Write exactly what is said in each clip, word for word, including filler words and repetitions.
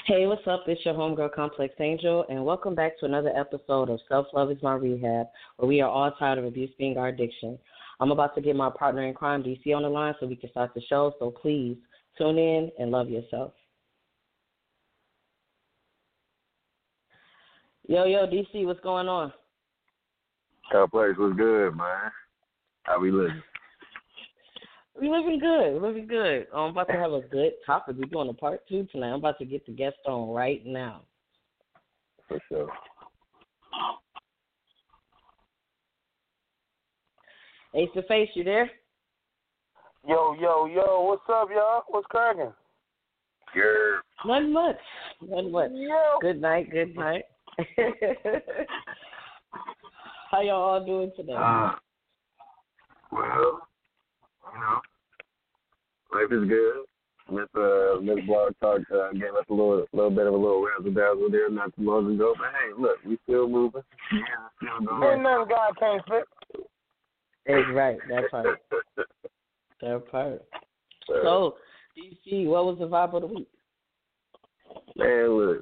Hey, what's up? It's your homegirl Complex Angel, and welcome back to another episode of Self Love is My Rehab, where we are all tired of abuse being our addiction. I'm about to get my partner in crime, D C, on the line so we can start the show, so please tune in and love yourself. Yo, yo, D C, what's going on? Complex was good, man. How we living? We living good. We living good. I'm about to have a good topic. We're doing a part two tonight. I'm about to get the guest on right now. For sure. Ace to Face, you there? Yo, yo, yo, what's up, y'all? What's cracking? Yeah. Nothing much. Nothing much. Yo. Good night, good night. How y'all all doing today? Uh, well, you know, life is good. Miss uh, Miss Blog Talk uh, gave us a little, little bit of a little razzle dazzle there not too long ago. But hey, look, we still moving. Yeah, still going. Ain't nothing God can't fix. That's right. That part. That part. So, D C, what was the vibe of the week? Man, look,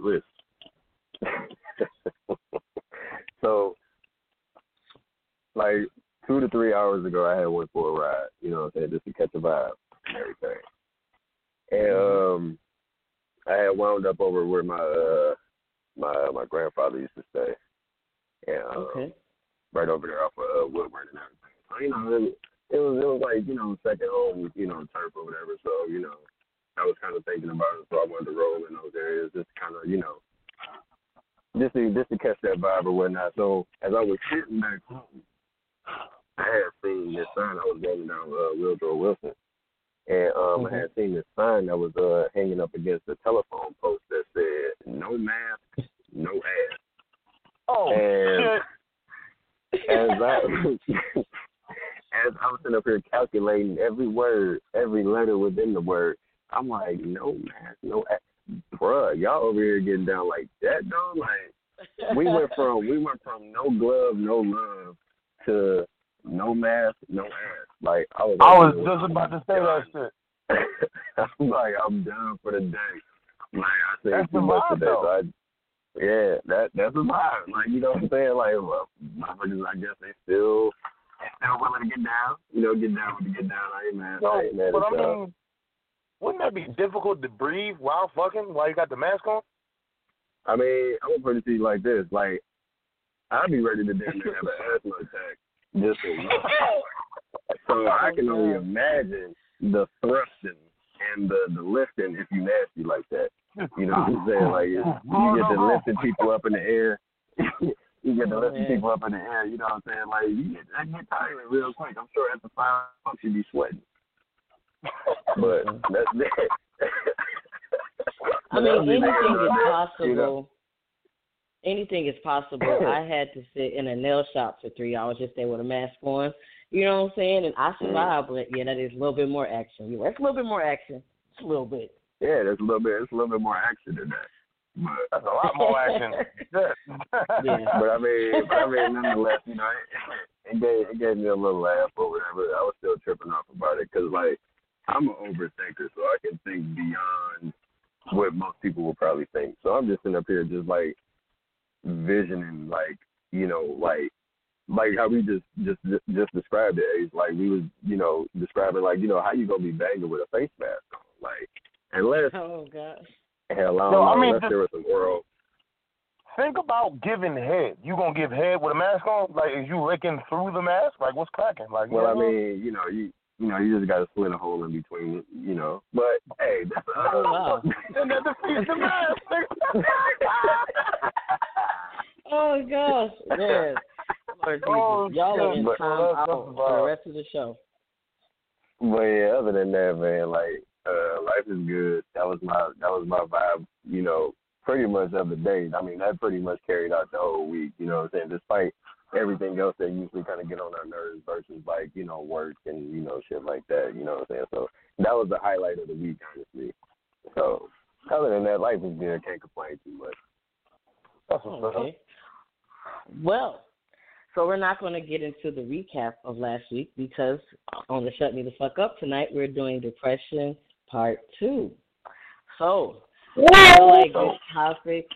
listen. So, like two to three hours ago, I had went for a ride. You know what I'm saying, just to catch a vibe and everything. And um, I had wound up over where my uh, my my grandfather used to stay, and um, Okay. right over there off of uh, Woodward and everything. So you know, it, it was it was like you know second home, you know, turf or whatever. So you know, I was kind of thinking about it, so I wanted to roll in those areas, just kind of you know, just to just to catch that vibe or whatnot. So as I was sitting back home, I had seen this sign. I was rolling down uh, Wildrow Wilson. And um, Mm-hmm. I had seen this sign that was uh, hanging up against the telephone post that said, no mask, no ass. Oh, and shit. as I, as I was sitting up here calculating every word, every letter within the word, I'm like, no mask, no ass. Bruh, y'all over here getting down like that, though? Like, we went from, we went from no glove, no love to no mask, no ass. Like I was, I was like, just about to say that shit. I'm like, I'm done for the day. Like I said That's too the much vibe, today. though. So I, yeah, that that's a vibe. Like you know what I'm saying? Like well, motherfuckers, I guess they still they still willing to get down. You know, get down with the get down. I ain't mad. So, I ain't mad but at I y'all. mean, wouldn't that be difficult to breathe while fucking, while you got the mask on? I mean, I'm gonna put it to you like this. Like I'd be ready to damn near have an asthma attack just for one. So I can only imagine the thrusting and the, the lifting if you nasty like that. You know what I'm saying? Like you, you get to lifting people up in the air. You get to lifting people up in the air. You know what I'm saying? Like you get, I get tired real quick. I'm sure after five months you be sweating. But that's it. I mean, anything is You possible. know? Anything is possible. I had to sit in a nail shop for three hours just there with a mask on. You know what I'm saying? And I survived, but yeah, that is a little bit more action. You know, it's a little bit more action. It's a little bit. Yeah, there's a little bit. It's a little bit more action than that. But That's a lot more action. Yeah. But I mean, but I mean, nonetheless, you know, it, it gave it gave me a little laugh or whatever. I was still tripping off about it because, like, I'm an overthinker, so I can think beyond what most people will probably think. So I'm just sitting up here, just like visioning, like, you know, like. Like how we just just just described it, Ace. Like we was, you know, describing like, you know, how you gonna be banging with a face mask on? Like, unless Oh gosh. hell, I don't No, know, I mean, unless just- there was some oral. Think about giving head. You gonna give head with a mask on? Like, is you licking through the mask? Like, what's cracking? Like, you Well, I know what mean, you know, you you know, you just gotta split a hole in between, you know. But hey, that's uh, Oh wow. And that defeats the mask. Oh gosh. Yes. Lord Jesus. Oh, Y'all are in shit. time Well, out that's for the about- rest of the show. But yeah, other than that, man, like uh, life is good. That was my that was my vibe. You know, pretty much of the day. I mean, that pretty much carried out the whole week. You know what I'm saying? Despite everything else that usually kind of get on our nerves versus like you know work and you know shit like that. You know what I'm saying? So that was the highlight of the week, honestly. So other than that, life is good. Can't complain too much. That's what's up. Okay. Well, so we're not going to get into the recap of last week because on the Shut Me the Fuck Up tonight, we're doing Depression Part two. So I feel like this topic,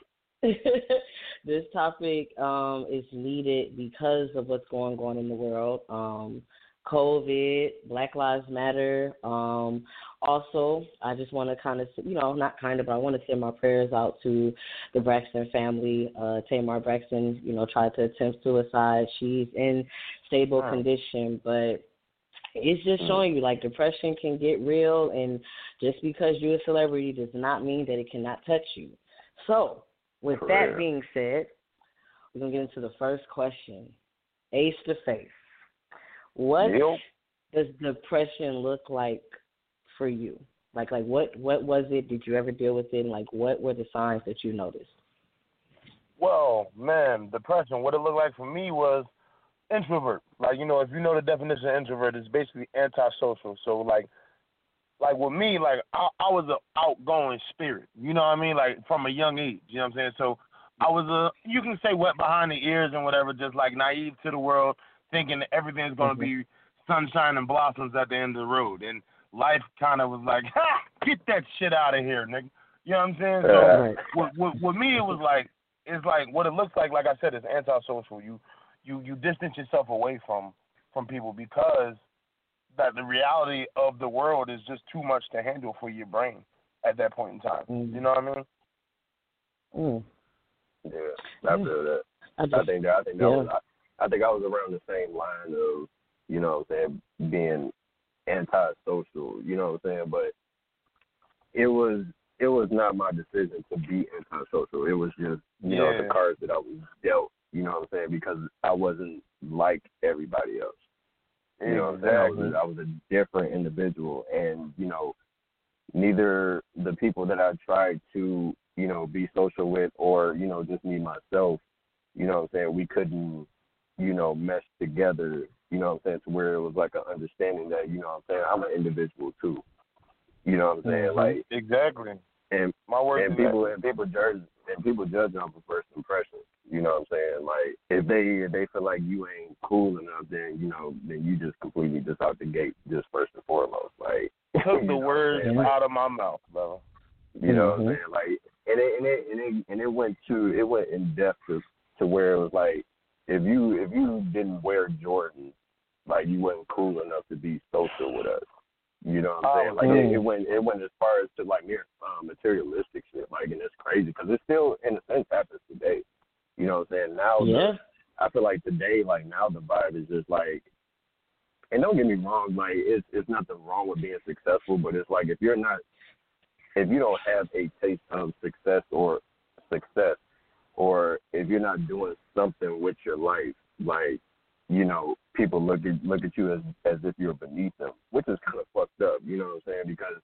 this topic um, is needed because of what's going on in the world. Um, COVID, Black Lives Matter. Um, also, I just want to kind of, you know, not kind of, but I want to send my prayers out to the Braxton family. Uh, Tamar Braxton, you know, tried to attempt suicide. She's in stable Wow. condition, but it's just showing you like depression can get real, and just because you're a celebrity does not mean that it cannot touch you. So, with that being said, we're gonna get into the first question. Ace to Face. What Yep. does depression look like for you? Like, like what, what was it? Did you ever deal with it? And like, what were the signs that you noticed? Well, man, depression. What it looked like for me was introvert. Like, you know, if you know the definition of introvert, it's basically antisocial. So, like, like with me, like I, I was an outgoing spirit. You know what I mean? Like from a young age. You know what I'm saying? So I was a, you can say wet behind the ears and whatever, just like naive to the world, thinking that everything's gonna Mm-hmm. be sunshine and blossoms at the end of the road. And life kind of was like, ha, get that shit out of here, nigga. You know what I'm saying? So Right. with, with, with me, it was like, it's like what it looks like. Like I said, it's antisocial. You you you distance yourself away from from people because that the reality of the world is just too much to handle for your brain at that point in time. Mm. You know what I mean? Mm. Yeah, I Yeah. feel that. I just, I think that I think that yeah. was I, I think I was around the same line of, you know what I'm saying, being antisocial, you know what I'm saying? But it was it was not my decision to be antisocial. It was just, you know, Yeah. the cards that I was dealt, you know what I'm saying, because I wasn't like everybody else. You know what I'm saying? I was, a, I was a different individual, and, you know, neither the people that I tried to, you know, be social with or, you know, just me myself, you know what I'm saying, we couldn't, you know, mesh together, you know what I'm saying, to where it was like an understanding that, you know what I'm saying, I'm an individual too. You know what I'm saying? Mm-hmm. Like, Exactly. and My word and is people that. and people judge and people judge off of first impressions. You know what I'm saying? Like, if they if they feel like you ain't cool enough, then, you know, then you just completely just out the gate, just first and foremost. Like, Took you the know what I'm words saying? Like, out of my mouth, bro. you know what I'm Mhm. saying? Like, and it and it and it, and it went to it went in depth to, to where it was like, if you if you didn't wear Jordan, like, you wasn't cool enough to be social with us. You know what I'm saying? Oh, Like, mm. it, it went it went as far as to like near um, materialistic shit. Like, and it's crazy because it still in a sense happens today. You know what I'm saying? Now, Yeah. the, I feel like today, like now, the vibe is just like, and don't get me wrong, like it's it's nothing wrong with being successful, but it's like if you're not if you don't have a taste of success or success, or if you're not doing something with your life, like, you know, people look at look at you as as if you're beneath them, which is kind of fucked up. You know what I'm saying? Because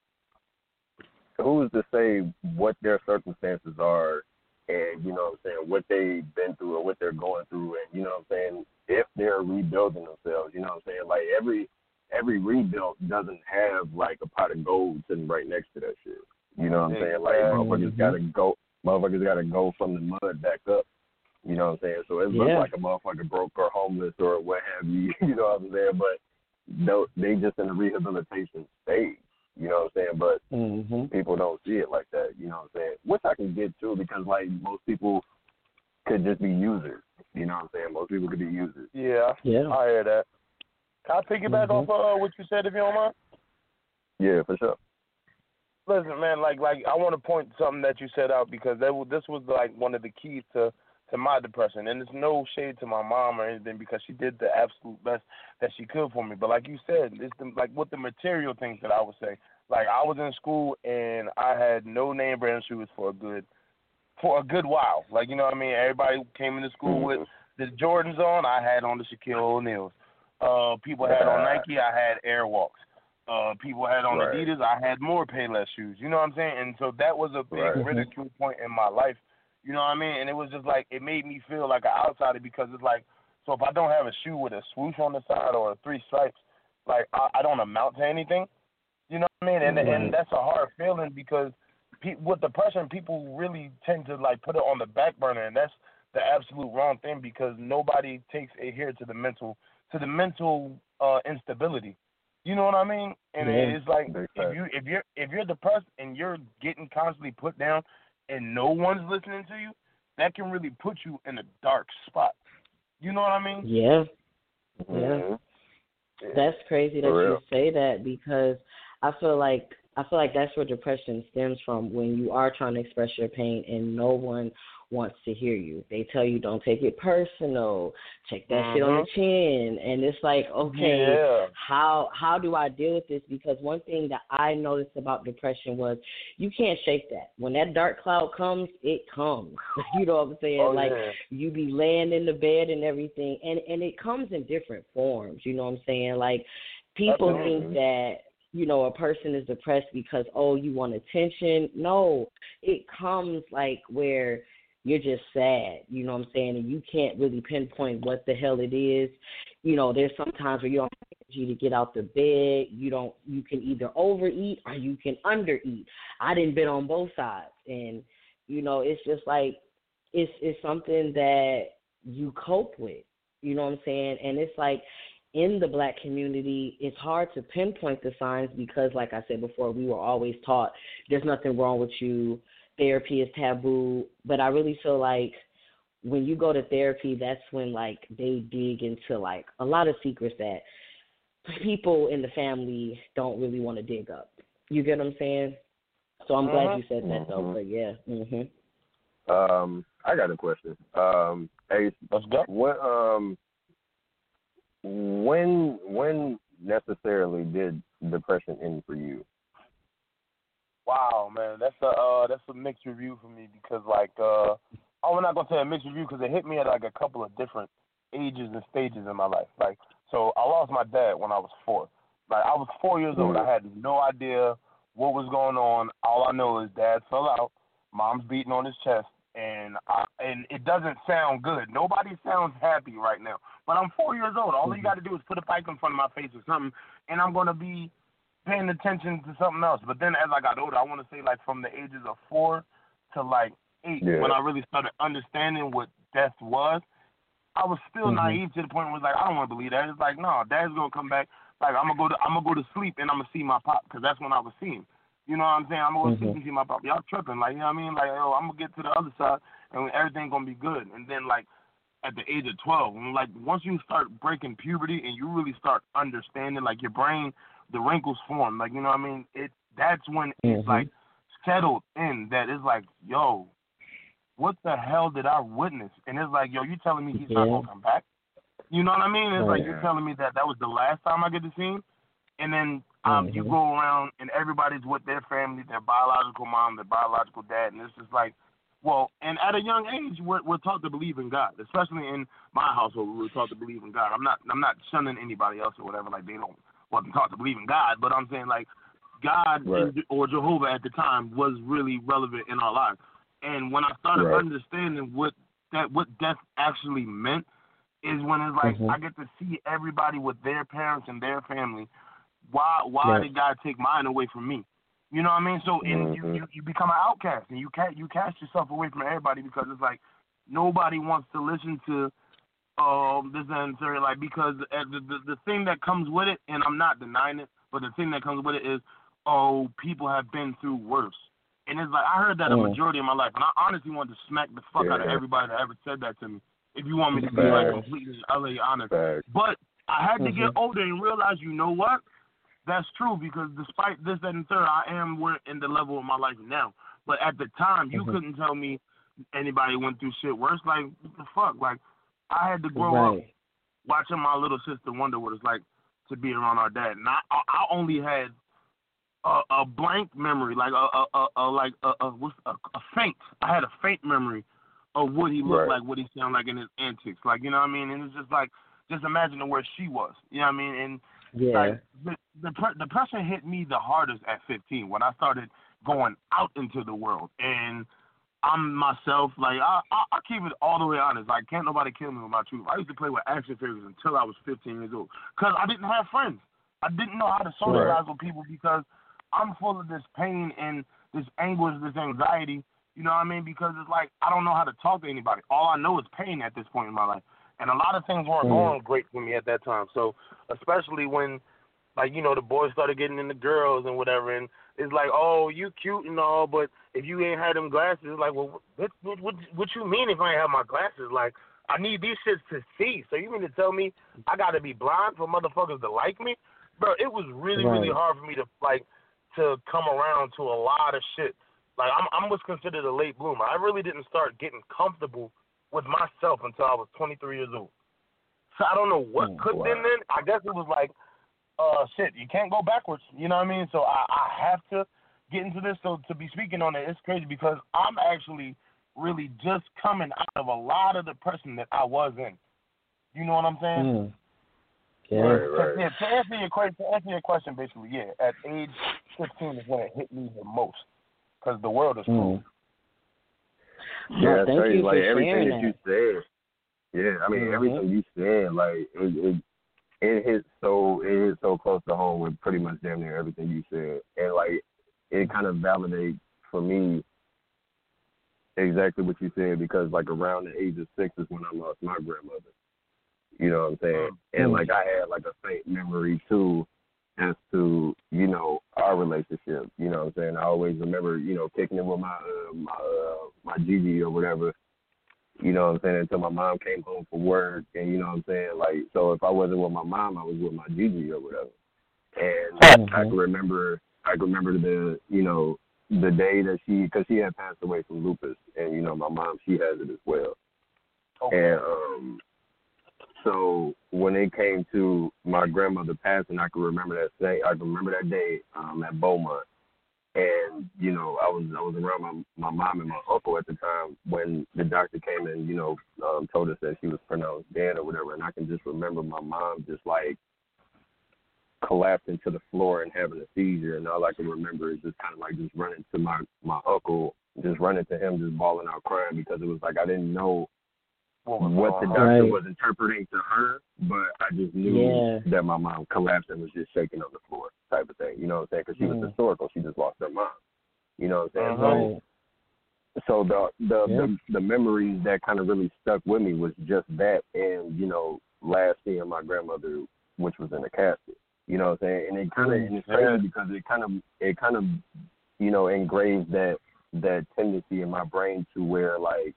who's to say what their circumstances are, and, you know what I'm saying, what they've been through or what they're going through, and, you know what I'm saying, if they're rebuilding themselves, you know what I'm saying? Like, every every rebuild doesn't have like a pot of gold sitting right next to that shit. You know what I'm saying? Like, motherfuckers gotta go motherfuckers gotta go from the mud back up. You know what I'm saying? So it Yeah. looks like a motherfucker broke or homeless or what have you, you know what I'm saying? But no, they just in the rehabilitation stage, you know what I'm saying? But Mm-hmm. people don't see it like that, you know what I'm saying? Which I can get too, because like most people could just be users, you know what I'm saying? Most people could be users. Yeah, Yeah. I hear that. Can I piggyback Mhm. off of uh, what you said, if you don't mind? Yeah, for sure. Listen, man, like like I want to point something that you said out because that was, this was like one of the keys to to my depression, and it's no shade to my mom or anything because she did the absolute best that she could for me. But like you said, it's the, like with the material things that I would say. Like I was in school and I had no name brand shoes for a good for a good while. Like, you know what I mean? Everybody came into school with the Jordans on. I had on the Shaquille O'Neals. Uh, people had on Nike. I had Airwalks. Uh, people had on Right. Adidas. I had more Payless shoes. You know what I'm saying? And so that was a big Right. ridicule point in my life. You know what I mean? And it was just like, it made me feel like an outsider because it's like, so if I don't have a shoe with a swoosh on the side or three stripes, like I, I don't amount to anything. You know what I mean? And Right. and that's a hard feeling because pe- with depression, people really tend to like put it on the back burner, and that's the absolute wrong thing because nobody takes adhere to the mental to the mental uh, instability. You know what I mean? And Yeah. it's like if you if you're if you're depressed and you're getting constantly put down and no one's listening to you, that can really put you in a dark spot. You know what I mean? Yeah. Yeah. Mm-hmm. That's crazy that For you real. say that because I feel like I feel like that's where depression stems from when you are trying to express your pain and no one wants to hear you. They tell you don't take it personal, check that Mm-hmm. shit on the chin, and it's like, okay, Yeah. how how do I deal with this? Because one thing that I noticed about depression was you can't shake that. When that dark cloud comes, it comes. You know what I'm saying? Oh, like yeah. you be laying in the bed and everything, and and it comes in different forms. You know what I'm saying? Like people Absolutely. think that you know a person is depressed because oh you want attention. No, it comes like where you're just sad, you know what I'm saying, and you can't really pinpoint what the hell it is. You know, there's some times where you don't have energy to get out the bed. You don't. You can either overeat or you can undereat. I didn't been on both sides, and you know, it's just like it's it's something that you cope with. You know what I'm saying, and it's like in the black community, it's hard to pinpoint the signs because, like I said before, we were always taught there's nothing wrong with you. Therapy is taboo, but I really feel like when you go to therapy, that's when like they dig into like a lot of secrets that people in the family don't really want to dig up. You get what I'm saying? So I'm glad you said that though. Mhm. But yeah. Mhm. Um, I got a question. Um, Ace, Let's go. what um, when when necessarily did depression end for you? Wow, man, that's a uh, that's a mixed review for me because like uh, I'm not gonna say a mixed review because it hit me at like a couple of different ages and stages in my life. Like, so I lost my dad when I was four. Like, I was four years old. I had no idea what was going on. All I know is dad fell out, mom's beating on his chest, and I, and it doesn't sound good. Nobody sounds happy right now. But I'm four years old. All you got to do is put a pipe in front of my face or something, and I'm gonna be paying attention to something else. But then as I got older, I want to say like from the ages of four to like eight, Yeah. when I really started understanding what death was, I was still Mhm. naive to the point where it's like, I don't want to believe that. It's like, no, dad's going to come back. Like, I'm going to go to I'm gonna go to sleep and I'm going to see my pop because that's when I was seeing. You know what I'm saying? I'm going to go to sleep Mhm. and see my pop. Y'all tripping. Like, you know what I mean? Like, yo, I'm going to get to the other side and everything's going to be good. And then, like, at the age of twelve, when, like, once you start breaking puberty and you really start understanding, like, your brain, the wrinkles form. Like, you know what I mean? It That's when it's, Mhm. like, settled in that it's like, yo, what the hell did I witness? And it's like, yo, you telling me he's not Yeah. going to come back? You know what I mean? It's Right. like you're telling me that that was the last time I get to see him. And then um, you Mhm. go around and everybody's with their family, their biological mom, their biological dad. And it's just like, well, and at a young age, we're, we're taught to believe in God, especially in my household. We were taught to believe in God. I'm not, I'm not shunning anybody else or whatever. Like they don't wasn't taught to believe in God, but I'm saying like God Right. or Jehovah at the time was really relevant in our lives. And when I started Right. understanding what that what death actually meant, is when it's like Mhm. I get to see everybody with their parents and their family. Why why Yeah. did God take mine away from me? You know what I mean? So and you, Mhm. you, you become an outcast and you can't you cast yourself away from everybody because it's like nobody wants to listen to um this and that, like because uh, the, the the thing that comes with it, and I'm not denying it, but the thing that comes with it is, oh, people have been through worse. And it's like I heard that a Mm. majority of my life, and I honestly wanted to smack the fuck out of Yeah. everybody that ever said that to me. If you want me to be Yes. like completely utterly honest, Facts. but I had to get Mhm. older and realize, you know what? That's true because despite this, that, and third, I am where in the level of my life now. But at the time, you Mhm. couldn't tell me anybody went through shit worse. Like what the fuck? Like I had to grow up Right. watching my little sister wonder what it's like to be around our dad. And I, I I only had a, a blank memory, like a a, a, a like a a, what's, a a faint. I had a faint memory of what he looked Right. like, what he sounded like in his antics. Like you know what I mean? And it's just like just imagining where she was. You know what I mean? And Yeah. like the the pre- depression hit me the hardest at fifteen when I started going out into the world and I'm myself. Like I, I, I keep it all the way honest. Like can't nobody kill me with my truth. I used to play with action figures until I was fifteen years old because I didn't have friends. I didn't know how to socialize with people because I'm full of this pain and this anguish, this anxiety. You know what I mean? Because it's like I don't know how to talk to anybody. All I know is pain at this point in my life, and a lot of things weren't Mm. going great for me at that time. So especially when like, you know, the boys started getting into girls and whatever, and it's like, oh, you cute and all, but if you ain't had them glasses, it's like, well, what, what, what, what you mean if I ain't have my glasses? Like, I need these shits to see. So you mean to tell me I got to be blind for motherfuckers to like me? Bro, it was really, right. really hard for me to, like, to come around to a lot of shit. Like, I'm, I'm what's considered a late bloomer. I really didn't start getting comfortable with myself until I was twenty-three years old. So I don't know what oh, could wow. in then. I guess it was like, uh, shit, you can't go backwards. You know what I mean? So I, I have to get into this. So to be speaking on it, it's crazy because I'm actually really just coming out of a lot of depression that I was in. You know what I'm saying? Mm. Yeah. Right, right. To, yeah, to answer your question, to answer your question, basically, yeah, at age fifteen is when it hit me the most because the world is cruel. Mm. Yeah, well, thank tell you, you like for everything sharing that you said. Yeah, I mean mm-hmm. everything you said, like it, it, it hit so it hit so close to home with pretty much damn near everything you said, and like it kind of validates for me exactly what you said because like around the age of six is when I lost my grandmother. You know what I'm saying? Mm-hmm. And like I had like a faint memory too as to, you know, our relationship. You know what I'm saying? I always remember, you know, kicking it with my uh, my uh, my Gigi or whatever. You know what I'm saying? Until my mom came home from work, and you know what I'm saying? Like, so if I wasn't with my mom, I was with my Gigi or whatever. And mm-hmm. I can remember, I can remember the, you know, the day that she, because she had passed away from lupus, and you know, my mom, she has it as well. Okay. And um, so when it came to my grandmother passing, I can remember that day. I can remember that day um, at Beaumont. And, you know, I was I was around my, my mom and my uncle at the time when the doctor came and, you know, um, told us that she was pronounced dead or whatever. And I can just remember my mom just, like, collapsing to the floor and having a seizure. And all I can remember is just kind of, like, just running to my, my uncle, just running to him, just bawling out crying because it was like I didn't know what the doctor right. was interpreting to her, but I just knew yeah. that my mom collapsed and was just shaking on the floor type of thing, you know what I'm saying? Because she mm. was historical. She just lost her mom, you know what I'm saying? Uh-huh. So, so the the, yeah. the the memories that kind of really stuck with me was just that and, you know, last seeing my grandmother, which was in a casket, you know what I'm saying? And it kind of, mm. and it's crazy yeah. because it kind of, it kind of, you know, engraved that, that tendency in my brain to where, like,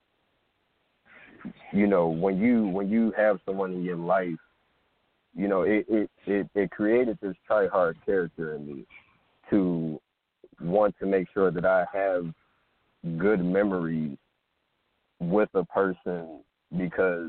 you know, when you when you have someone in your life, you know, it it, it, it created this try-hard character in me to want to make sure that I have good memories with a person because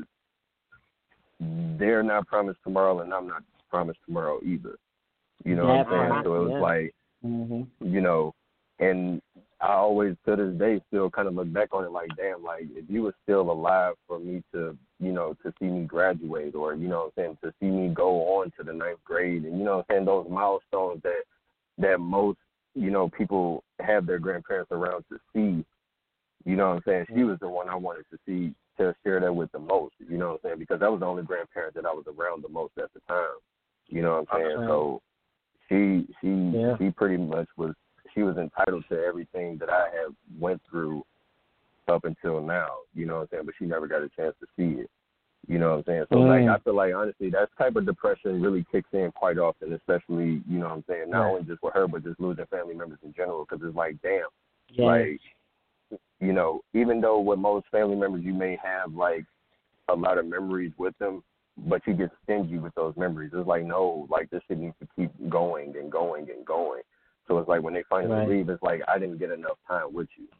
they're not promised tomorrow and I'm not promised tomorrow either. You know that what I'm saying? part, So it was yeah. like, mm-hmm. you know, and I always, to this day, still kind of look back on it like, damn, like, if you were still alive for me to, you know, to see me graduate or, you know what I'm saying, to see me go on to the ninth grade and, you know what I'm saying, those milestones that, that most, you know, people have their grandparents around to see, you know what I'm saying, she was the one I wanted to see, to share that with the most, you know what I'm saying, because that was the only grandparent that I was around the most at the time, you know what I'm saying, right. so she, she, yeah. she pretty much was, she was entitled to everything that I have went through up until now, you know what I'm saying, but she never got a chance to see it, you know what I'm saying. So, mm. like, I feel like, honestly, that type of depression really kicks in quite often, especially, you know what I'm saying, not right. only just with her, but just losing family members in general, because it's like, damn, yeah. like, you know, even though with most family members you may have, like, a lot of memories with them, but you get stingy with those memories. It's like, no, like, this shit needs to keep going and going and going. So it's like when they finally right. leave, it's like I didn't get enough time with you.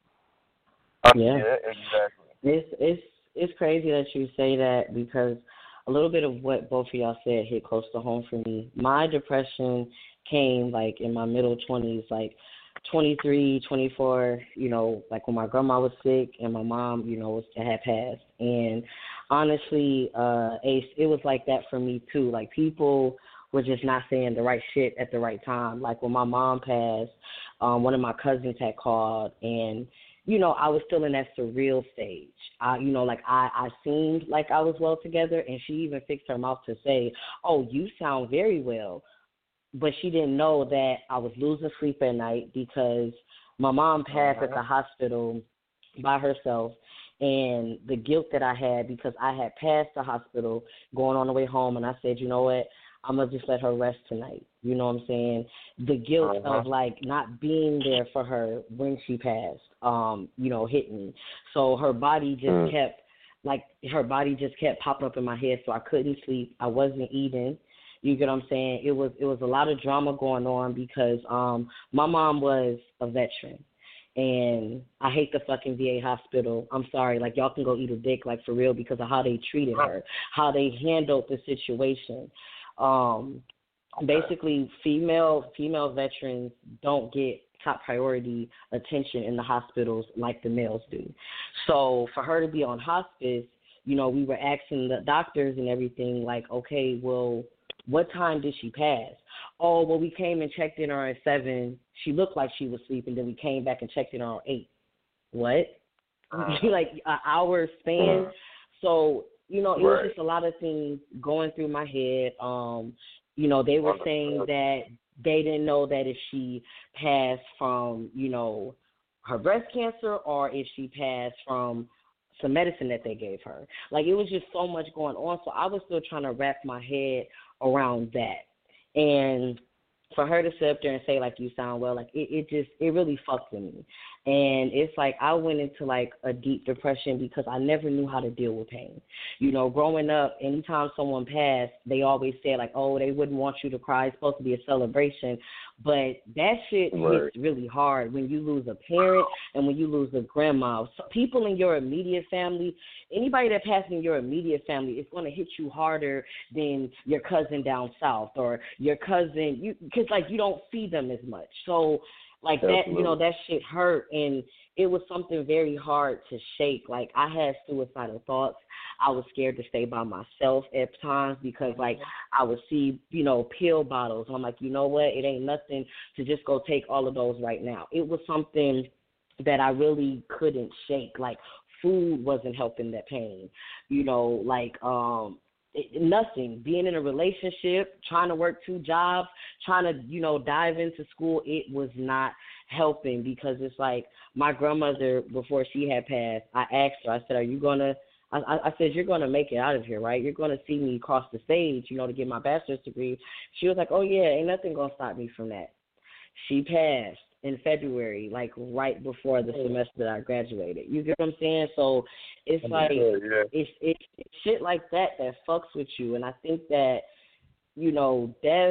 Yeah. yeah, exactly. It's it's it's crazy that you say that because a little bit of what both of y'all said hit close to home for me. My depression came like in my middle twenties, like twenty-three, twenty-four, you know, like when my grandma was sick and my mom, you know, was, had passed. And honestly, uh, Ace, it was like that for me too. Like people were just not saying the right shit at the right time. Like when my mom passed, um, one of my cousins had called and, you know, I was still in that surreal stage. I, you know, like I, I seemed like I was well together and she even fixed her mouth to say, oh, you sound very well. But she didn't know that I was losing sleep at night because my mom passed at the hospital by herself. And the guilt that I had because I had passed the hospital going on the way home and I said, you know what, I'm going to just let her rest tonight. You know what I'm saying? The guilt uh-huh. of, like, not being there for her when she passed, um, you know, hit me. So her body just mm. kept, like, her body just kept popping up in my head, so I couldn't sleep. I wasn't eating. You get what I'm saying? It was it was a lot of drama going on because um, my mom was a veteran. And I hate the fucking V A hospital. I'm sorry. Like, y'all can go eat a dick, like, for real, because of how they treated her, how they handled the situation. Um, basically, female female veterans don't get top priority attention in the hospitals like the males do. So for her to be on hospice, you know, we were asking the doctors and everything, like, okay, well, what time did she pass? Oh, well, we came and checked in her at seven. She looked like she was sleeping. Then we came back and checked in her at eight. What? Uh, like an hour span? Uh, so, you know, it right. was just a lot of things going through my head. Um, you know, they were saying that they didn't know that if she passed from, you know, her breast cancer or if she passed from some medicine that they gave her. Like, it was just so much going on. So I was still trying to wrap my head around that. And for her to sit up there and say, like, you sound well, like, it, it just, it really fucked with me. And it's like I went into, like, a deep depression because I never knew how to deal with pain. You know, growing up, anytime someone passed, they always said, like, oh, they wouldn't want you to cry. It's supposed to be a celebration. But that shit right. hits really hard when you lose a parent and when you lose a grandma. So people in your immediate family, anybody that passed in your immediate family, it's going to hit you harder than your cousin down south or your cousin, you because, like, you don't see them as much. So, like, Definitely. that, you know, that shit hurt, and it was something very hard to shake. Like, I had suicidal thoughts. I was scared to stay by myself at times because, like, I would see, you know, pill bottles. I'm like, you know what? It ain't nothing to just go take all of those right now. It was something that I really couldn't shake. Like, food wasn't helping that pain. You know, like, um, It, nothing. Being in a relationship, trying to work two jobs, trying to, you know, dive into school, it was not helping because it's like my grandmother, before she had passed, I asked her, I said, are you going to, I, I said, you're going to make it out of here, right? You're going to see me cross the stage, you know, to get my bachelor's degree. She was like, oh, yeah, ain't nothing going to stop me from that. She passed in February, like right before the semester that I graduated. You get what I'm saying? So it's like, yeah, yeah. It's, it's it's shit like that that fucks with you. And I think that, you know, death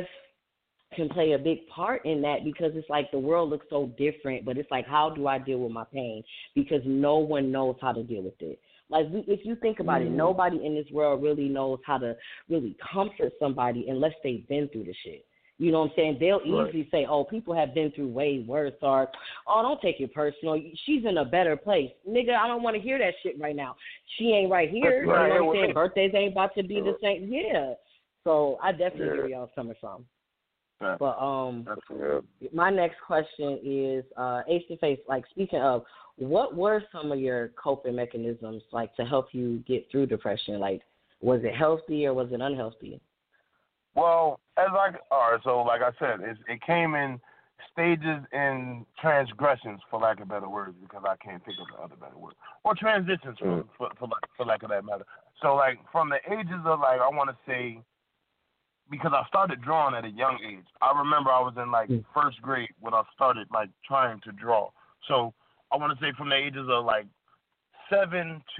can play a big part in that because it's like the world looks so different, but it's like, how do I deal with my pain? Because no one knows how to deal with it. Like, if you think about mm-hmm. it, nobody in this world really knows how to really comfort somebody unless they've been through the shit. You know what I'm saying? They'll easily right. say, oh, people have been through way worse, or, oh, don't take it personal. She's in a better place. Nigga, I don't want to hear that shit right now. She ain't right here. Right. You know what I'm saying? Birthdays ain't about to be the same. Yeah. So I definitely yeah. get where y'all's coming from. Right. But um, my next question is, uh, face-to-face, like, speaking of, what were some of your coping mechanisms, like, to help you get through depression? Like, was it healthy or was it unhealthy? Well, as I, all right, so like I said, it, it came in stages and transgressions, for lack of better words, because I can't think of the other better word, or transitions, for, mm. for, for, for lack of that matter. So, like, from the ages of, like, I want to say, because I started drawing at a young age. I remember I was in, like, mm. first grade when I started, like, trying to draw. So, I want to say from the ages of, like, seven to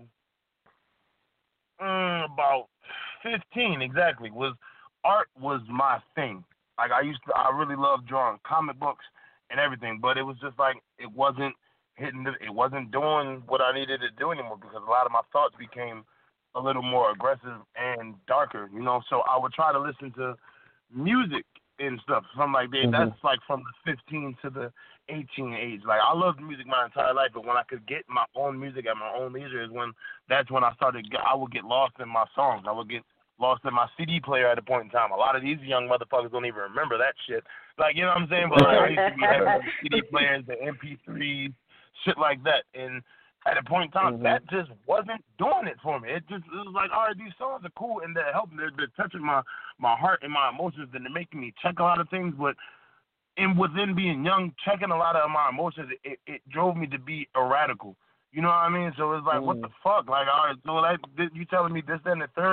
mm, about fifteen, exactly, was art was my thing. Like, I used to, I really loved drawing comic books and everything, but it was just like, it wasn't hitting, the, it wasn't doing what I needed to do anymore because a lot of my thoughts became a little more aggressive and darker, you know, so I would try to listen to music and stuff, something like that. Mm-hmm. That's like from the fifteen to the eighteen age. Like, I loved music my entire life, but when I could get my own music at my own leisure is when, that's when I started, I would get lost in my songs. I would get lost in my C D player at a point in time. A lot of these young motherfuckers don't even remember that shit. Like, you know what I'm saying? But like, I used to be having C D players, the M P threes, shit like that. And at a point in time, mm-hmm. that just wasn't doing it for me. It just, it was like, all right, these songs are cool and they're helping, they're, they're touching my, my heart and my emotions and they're making me check a lot of things. But in within being young, checking a lot of my emotions, it, it drove me to be erratical. You know what I mean? So it's like, mm. what the fuck? Like, all right, so like, you telling me this, then the third,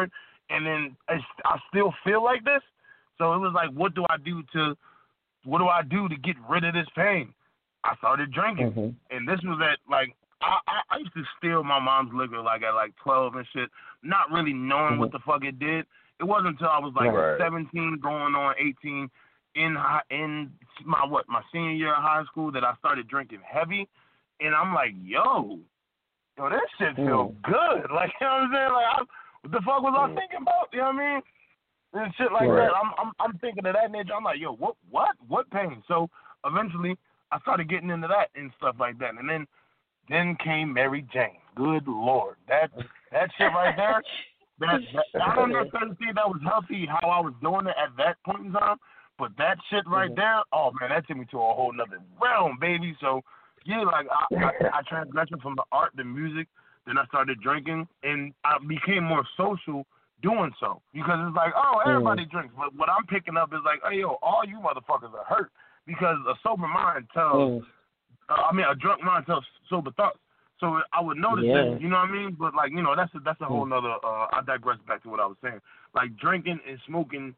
and then I, I still feel like this. So it was like, what do I do to, what do I do to get rid of this pain? I started drinking, mm-hmm. and this was at like I, I, I used to steal my mom's liquor like at like twelve and shit, not really knowing Mm-hmm. what the fuck it did. It wasn't until I was like right. seventeen, going on eighteen, in high, in my what my senior year of high school that I started drinking heavy, and I'm like, yo, yo, this shit feel mm. good. Like, you know what I'm saying? Like, I, what the fuck was I thinking about? You know what I mean? And shit like Right. that. I'm I'm I'm thinking of that nature. I'm like, yo, what what what pain? So eventually I started getting into that and stuff like that. And then then came Mary Jane. Good Lord. That that shit right there, that, that I don't necessarily think that was healthy how I was doing it at that point in time, but that shit right mm-hmm. there, oh man, that took me to a whole nother realm, baby. So yeah, like I, I, I transitioned from the art to music, then I started drinking, and I became more social doing so, because it's like, oh, everybody mm. drinks, but what I'm picking up is like, hey, yo, all you motherfuckers are hurt, because a sober mind tells, mm. uh, I mean, a drunk mind tells sober thoughts. So I would notice yeah. that, you know what I mean? But like, you know, that's a, that's a whole nother. Uh, I digress back to what I was saying. Like drinking and smoking,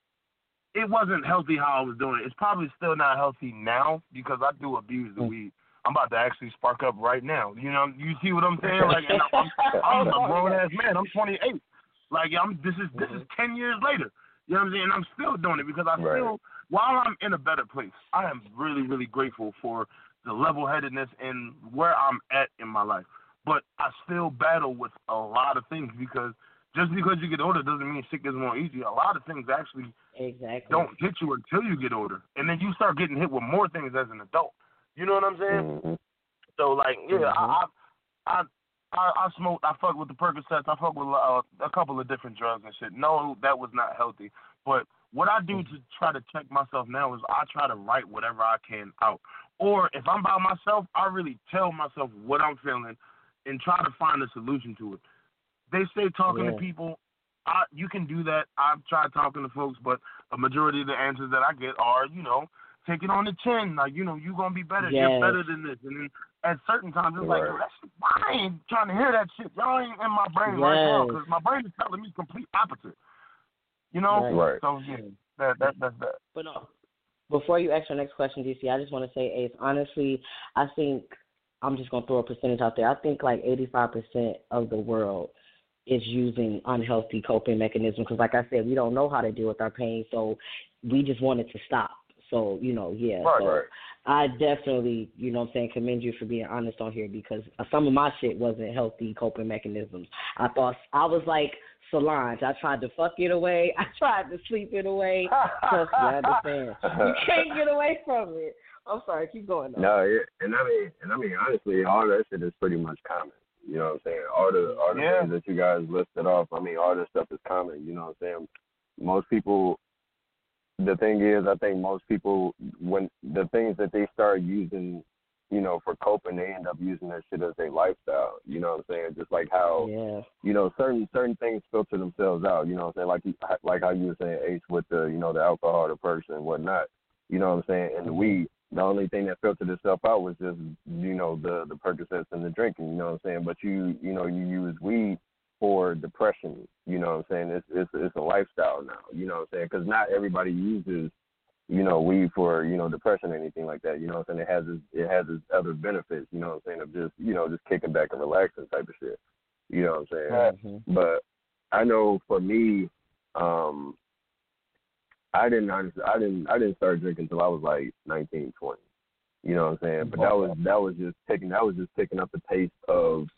it wasn't healthy how I was doing it. It's probably still not healthy now because I do abuse the mm. weed. I'm about to actually spark up right now. You know, you see what I'm saying? Like, and I'm, I'm a grown ass man. I'm twenty-eight. Like, I'm this is this is ten years later. You know what I'm saying? And I'm still doing it because I right. still, while I'm in a better place, I am really, really grateful for the level-headedness and where I'm at in my life. But I still battle with a lot of things because just because you get older doesn't mean shit gets more easy. A lot of things actually exactly. don't hit you until you get older. And then you start getting hit with more things as an adult. You know what I'm saying? Mm-hmm. So, like, yeah, mm-hmm. I, I, I, I smoked, I fuck with the Percocets, I fuck with uh, a couple of different drugs and shit. No, that was not healthy. But what I do to try to check myself now is I try to write whatever I can out. Or if I'm by myself, I really tell myself what I'm feeling and try to find a solution to it. They say talking yeah. to people, I, you can do that. I've tried talking to folks, but a majority of the answers that I get are, you know, take it on the chin. Like, you know, you're going to be better. Yes. You're better than this. And then at certain times, it's right. like, yo, that's, I ain't trying to hear that shit. Y'all ain't in my brain yes. right now because my brain is telling me complete opposite. You know? Right. So, yeah, that, that, that's that. But no, before you ask your next question, D C, I just want to say, Ace, honestly, I think, I'm just going to throw a percentage out there. I think like eighty-five percent of the world is using unhealthy coping mechanisms because, like I said, we don't know how to deal with our pain, so we just want it to stop. So, you know, yeah. Right, so right. I definitely, you know what I'm saying, commend you for being honest on here because some of my shit wasn't healthy coping mechanisms. I thought, I was like Solange. I tried to fuck it away. I tried to sleep it away. Trust me, I understand. You can't get away from it. I'm sorry, keep going though. No, yeah, and I mean, and I mean, honestly, all that shit is pretty much common. You know what I'm saying? All the, all the yeah. things that you guys listed off, I mean, all this stuff is common. You know what I'm saying? Most people, the thing is, I think most people, when the things that they start using, you know, for coping, they end up using that shit as their lifestyle. You know what I'm saying? Just like how, yeah. you know, certain certain things filter themselves out. You know what I'm saying? Like you, like how you were saying, Ace, with the, you know, the alcohol, the perks and whatnot. You know what I'm saying? And the weed. The only thing that filtered itself out was just, you know, the the Percocets and the drinking. You know what I'm saying? But you, you know, you use weed for depression. You know what I'm saying? It's it's it's a lifestyle now. You know what I'm saying? Because not everybody uses, you know, weed for, you know, depression or anything like that. You know what I'm saying? It has its, it has its other benefits. You know what I'm saying? Of just, you know, just kicking back and relaxing type of shit. You know what I'm saying? Mm-hmm. But I know for me, um, I didn't honestly, I didn't I didn't start drinking until I was like nineteen, twenty. You know what I'm saying? But that was that was just taking that was just picking up the pace of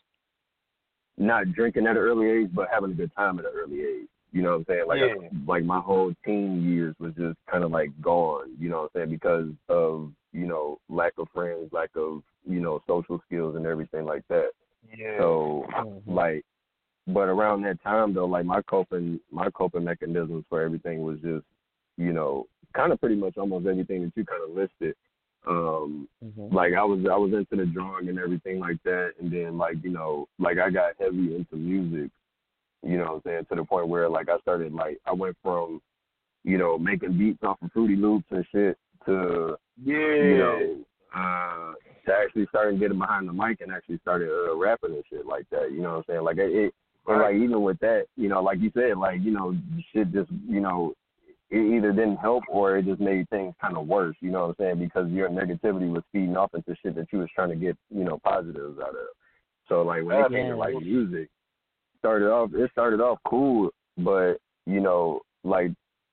not drinking at an early age, but having a good time at an early age. You know what I'm saying? Like yeah. I, like my whole teen years was just kind of like gone. You know what I'm saying? Because of, you know, lack of friends, lack of, you know, social skills and everything like that. Yeah. So mm-hmm. like, but around that time though, like my coping my coping mechanisms for everything was just, you know, kind of pretty much almost everything that you kind of listed. Um, mm-hmm. Like I was I was into the drawing and everything like that, and then like, you know, like I got heavy into music, you know what I'm saying, to the point where like I started like I went from, you know, making beats off of Fruity Loops and shit to yeah. you know uh, to actually starting getting behind the mic and actually started uh, rapping and shit like that. You know what I'm saying? Like it, And like even with that, you know, like you said, like, you know, shit just, you know, it either didn't help or it just made things kind of worse, you know what I'm saying? Because your negativity was feeding off into shit that you was trying to get, you know, positives out of. So like when it came to like music, started off it started off cool, but you know, like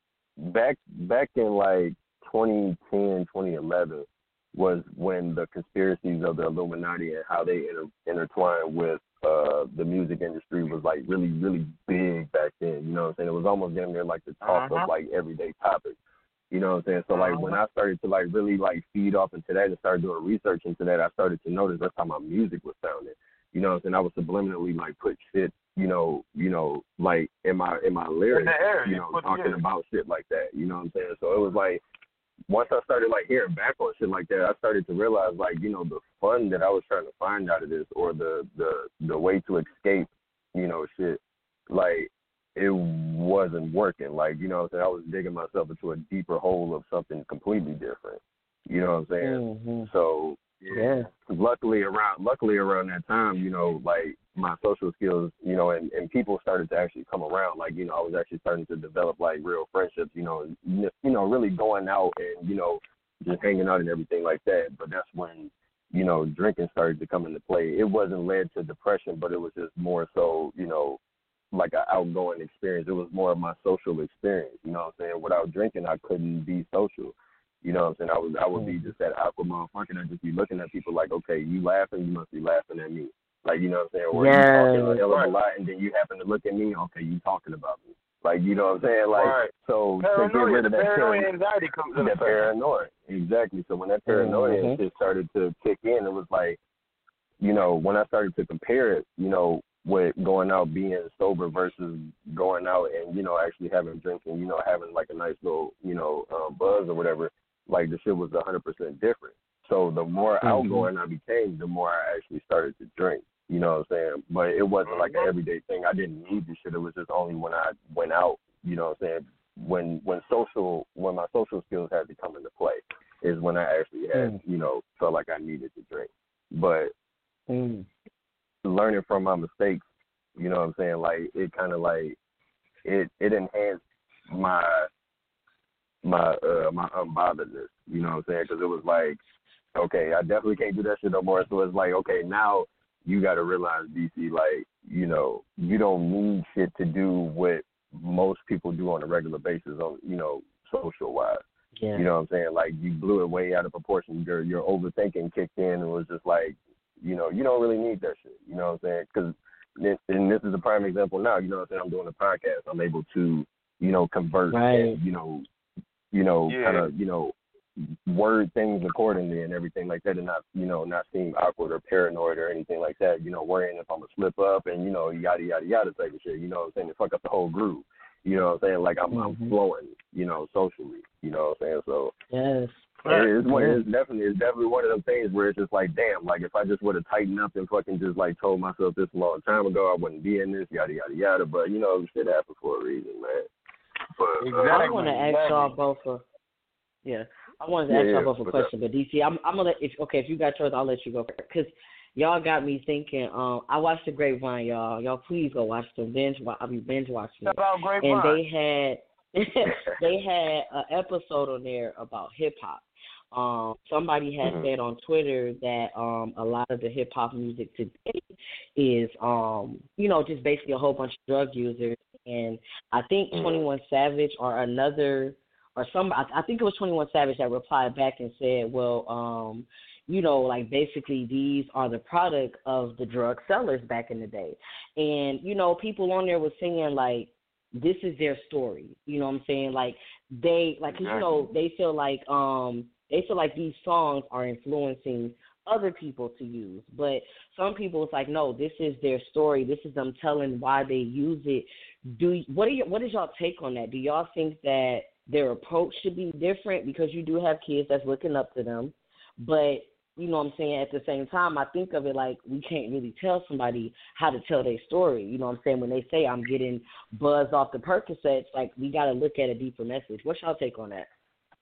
back back in like twenty ten, twenty eleven was when the conspiracies of the Illuminati and how they inter- intertwined with uh, the music industry was like really, really big back then. You know what I'm saying? It was almost damn near like the talk uh-huh. of like everyday topics. You know what I'm saying? So like uh-huh. when I started to like really like feed off into that and started doing research into that, I started to notice that's how my music was sounding. You know what I'm saying? I was subliminally like put shit, you know, you know, like in my in my lyrics, air, you know, talking about shit like that. You know what I'm saying? So it was like once I started like hearing back on shit like that, I started to realize like, you know, the fun that I was trying to find out of this, or the the the way to escape, you know, shit, like it wasn't working. Like, you know what I'm saying? I was digging myself into a deeper hole of something completely different. You know what I'm saying? Mm-hmm. So yeah. Luckily around luckily around that time, you know, like my social skills, you know, and, and people started to actually come around. Like, you know, I was actually starting to develop like real friendships, you know, and, you know, really going out and, you know, just hanging out and everything like that. But that's when, you know, drinking started to come into play. It wasn't led to depression, but it was just more so, you know, like an outgoing experience. It was more of my social experience. You know what I'm saying? Without drinking, I couldn't be social. You know what I'm saying? I was I would be just that awkward motherfucker and I'd just be looking at people like, okay, you laughing, you must be laughing at me. Like, you know what I'm saying? Or yeah. you talking a hell of a lot and then you happen to look at me, okay, you talking about me. Like, you know what I'm saying? Like, right. so paranoia, to get rid of that paranoia anxiety comes in. That paranoia. Exactly. So when that paranoia mm-hmm. shit started to kick in, it was like, you know, when I started to compare it, you know, with going out being sober versus going out and, you know, actually having drinking, you know, having like a nice little, you know, um, buzz or whatever, like the shit was one hundred percent different. So the more mm-hmm. outgoing I became, the more I actually started to drink. You know what I'm saying? But it wasn't like an everyday thing. I didn't need this shit. It was just only when I went out, you know what I'm saying? When when social when my social skills had to come into play is when I actually had, mm. you know, felt like I needed to drink. But mm. learning from my mistakes, you know what I'm saying? Like it kind of like it it enhanced my my uh, my unbotheredness, you know what I'm saying? Because it was like, okay, I definitely can't do that shit no more. So it's like, okay, now you got to realize, D C, like, you know, you don't need shit to do what most people do on a regular basis, on, you know, social wise. Yeah. You know what I'm saying? Like, you blew it way out of proportion. Your your overthinking kicked in and was just like, you know, you don't really need that shit. You know what I'm saying? Because, and this is a prime example now. You know what I'm saying? I'm doing a podcast. I'm able to, you know, convert right. and, you know, you know, yeah. kind of, you know, word things accordingly and everything like that, and not, you know, not seem awkward or paranoid or anything like that, you know, worrying if I'm going to slip up and, you know, yada, yada, yada type of shit, you know what I'm saying, to fuck up the whole groove, you know what I'm saying, like I'm, mm-hmm. I'm flowing, you know, socially, you know what I'm saying, so. Yes. It's, one, it's definitely it's definitely one of those things where it's just like, damn, like if I just would have tightened up and fucking just like told myself this a long time ago, I wouldn't be in this, yada, yada, yada, but, you know, shit happens for a reason, man. But, exactly. uh, I want to ask y'all both a, yeah, I wanted to yeah, ask y'all yeah, both a question, that? but D C, I'm, I'm gonna let, if, okay, if you got yours, I'll let you go because y'all got me thinking. Um, I watched the Grapevine, y'all. Y'all please go watch them. Binge, I mean binge watching it. And they had they had an episode on there about hip hop. Um, somebody had mm-hmm. said on Twitter that um, a lot of the hip hop music today is, um, you know, just basically a whole bunch of drug users. And I think mm-hmm. twenty-one Savage or another, or some, I, I think it was twenty-one Savage that replied back and said, well, um, you know, like basically these are the product of the drug sellers back in the day. And, you know, people on there were saying like, this is their story. You know what I'm saying? Like they, like, cause, you know, they feel like, um, They feel like these songs are influencing other people to use. But some people, it's like, no, this is their story. This is them telling why they use it. Do what, are your, what is y'all take on that? Do y'all think that their approach should be different? Because you do have kids that's looking up to them. But, you know what I'm saying, at the same time, I think of it like we can't really tell somebody how to tell their story. You know what I'm saying? When they say I'm getting buzzed off the Percocets, like we got to look at a deeper message. What's y'all take on that?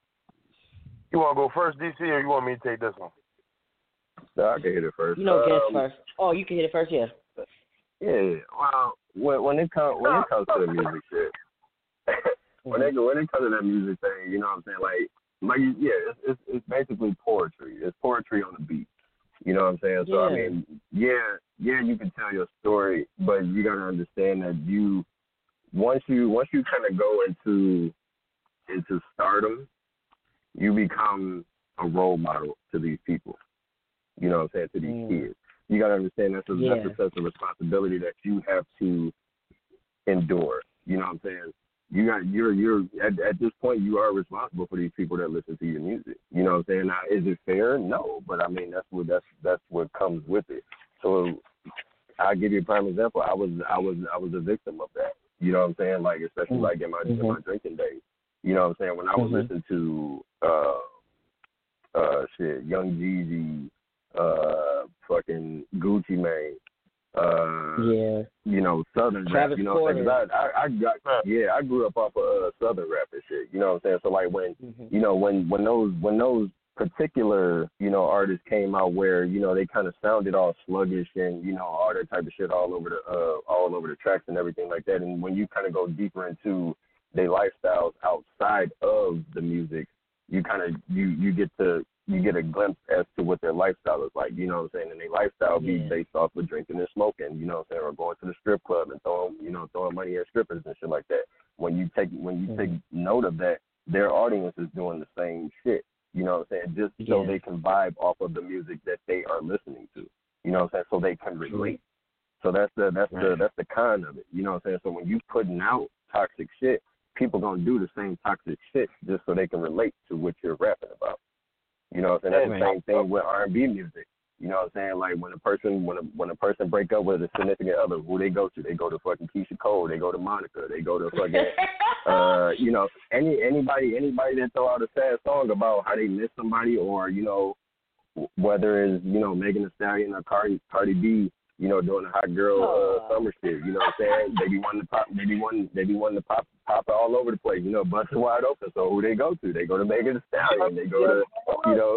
You want to go first, D C, or you want me to take this one? No, I can hit it first. You know, um, guess first. Oh, you can hit it first, yeah. Yeah, well, when when it comes when it comes to the music shit, when they when it comes to that music thing, you know what I'm saying? Like, like yeah, it's, it's it's basically poetry. It's poetry on the beat. You know what I'm saying? So yeah. I mean, yeah, yeah, you can tell your story, but you gotta understand that you once you once you kind of go into into stardom, you become a role model to these people. You know what I'm saying? To these mm. kids. You got to understand that's a, yeah. that's a sense of responsibility that you have to endure. You know what I'm saying? You got you're you're at, at this point you are responsible for these people that listen to your music. You know what I'm saying? Now, is it fair? No, but I mean that's what that's that's what comes with it. So I'll give you a prime example. I was I was I was a victim of that. You know what I'm saying? Like especially mm-hmm. like in my mm-hmm. in my drinking days. You know what I'm saying? When I would mm-hmm. listen to uh uh shit, Young Jeezy, uh fucking Gucci Mane, uh yeah, you know, Southern Travis rap, you know what I'm saying? I, I I got yeah, I grew up off of uh, Southern rap and shit, you know what I'm saying? So like when mm-hmm. you know, when when those when those particular, you know, artists came out where, you know, they kind of sounded all sluggish and, you know, all that type of shit all over the uh all over the tracks and everything like that, and when you kind of go deeper into their lifestyles outside of the music, you kind of you you get to you get a glimpse as to what their lifestyle is like, you know what I'm saying? And their lifestyle yeah. be based off of drinking and smoking, you know what I'm saying, or going to the strip club and throwing, you know, throwing money at strippers and shit like that. When you take when you mm-hmm. take note of that, their audience is doing the same shit, you know what I'm saying, just yeah. so they can vibe off of the music that they are listening to, you know what I'm saying, so they can relate. So that's the that's right. the that's the con of it, you know what I'm saying. So when you putting out toxic shit, people gonna do the same toxic shit just so they can relate to what you're rapping about. You know what I'm saying? That's the same thing with R and B music. You know what I'm saying? Like when a person when a when a person break up with a significant other, who they go to? They go to fucking Keisha Cole, they go to Monica, they go to fucking uh, you know, any anybody anybody that throw out a sad song about how they miss somebody, or, you know, whether it's, you know, Megan Thee Stallion or Cardi Cardi B, you know, doing the hot girl uh, summer shit, you know what I'm saying? They be wanting to pop, they be wanting, they be wanting to pop, pop all over the place, you know, busting wide open. So who they go to? They go to Megan Thee Stallion. They go to, you know,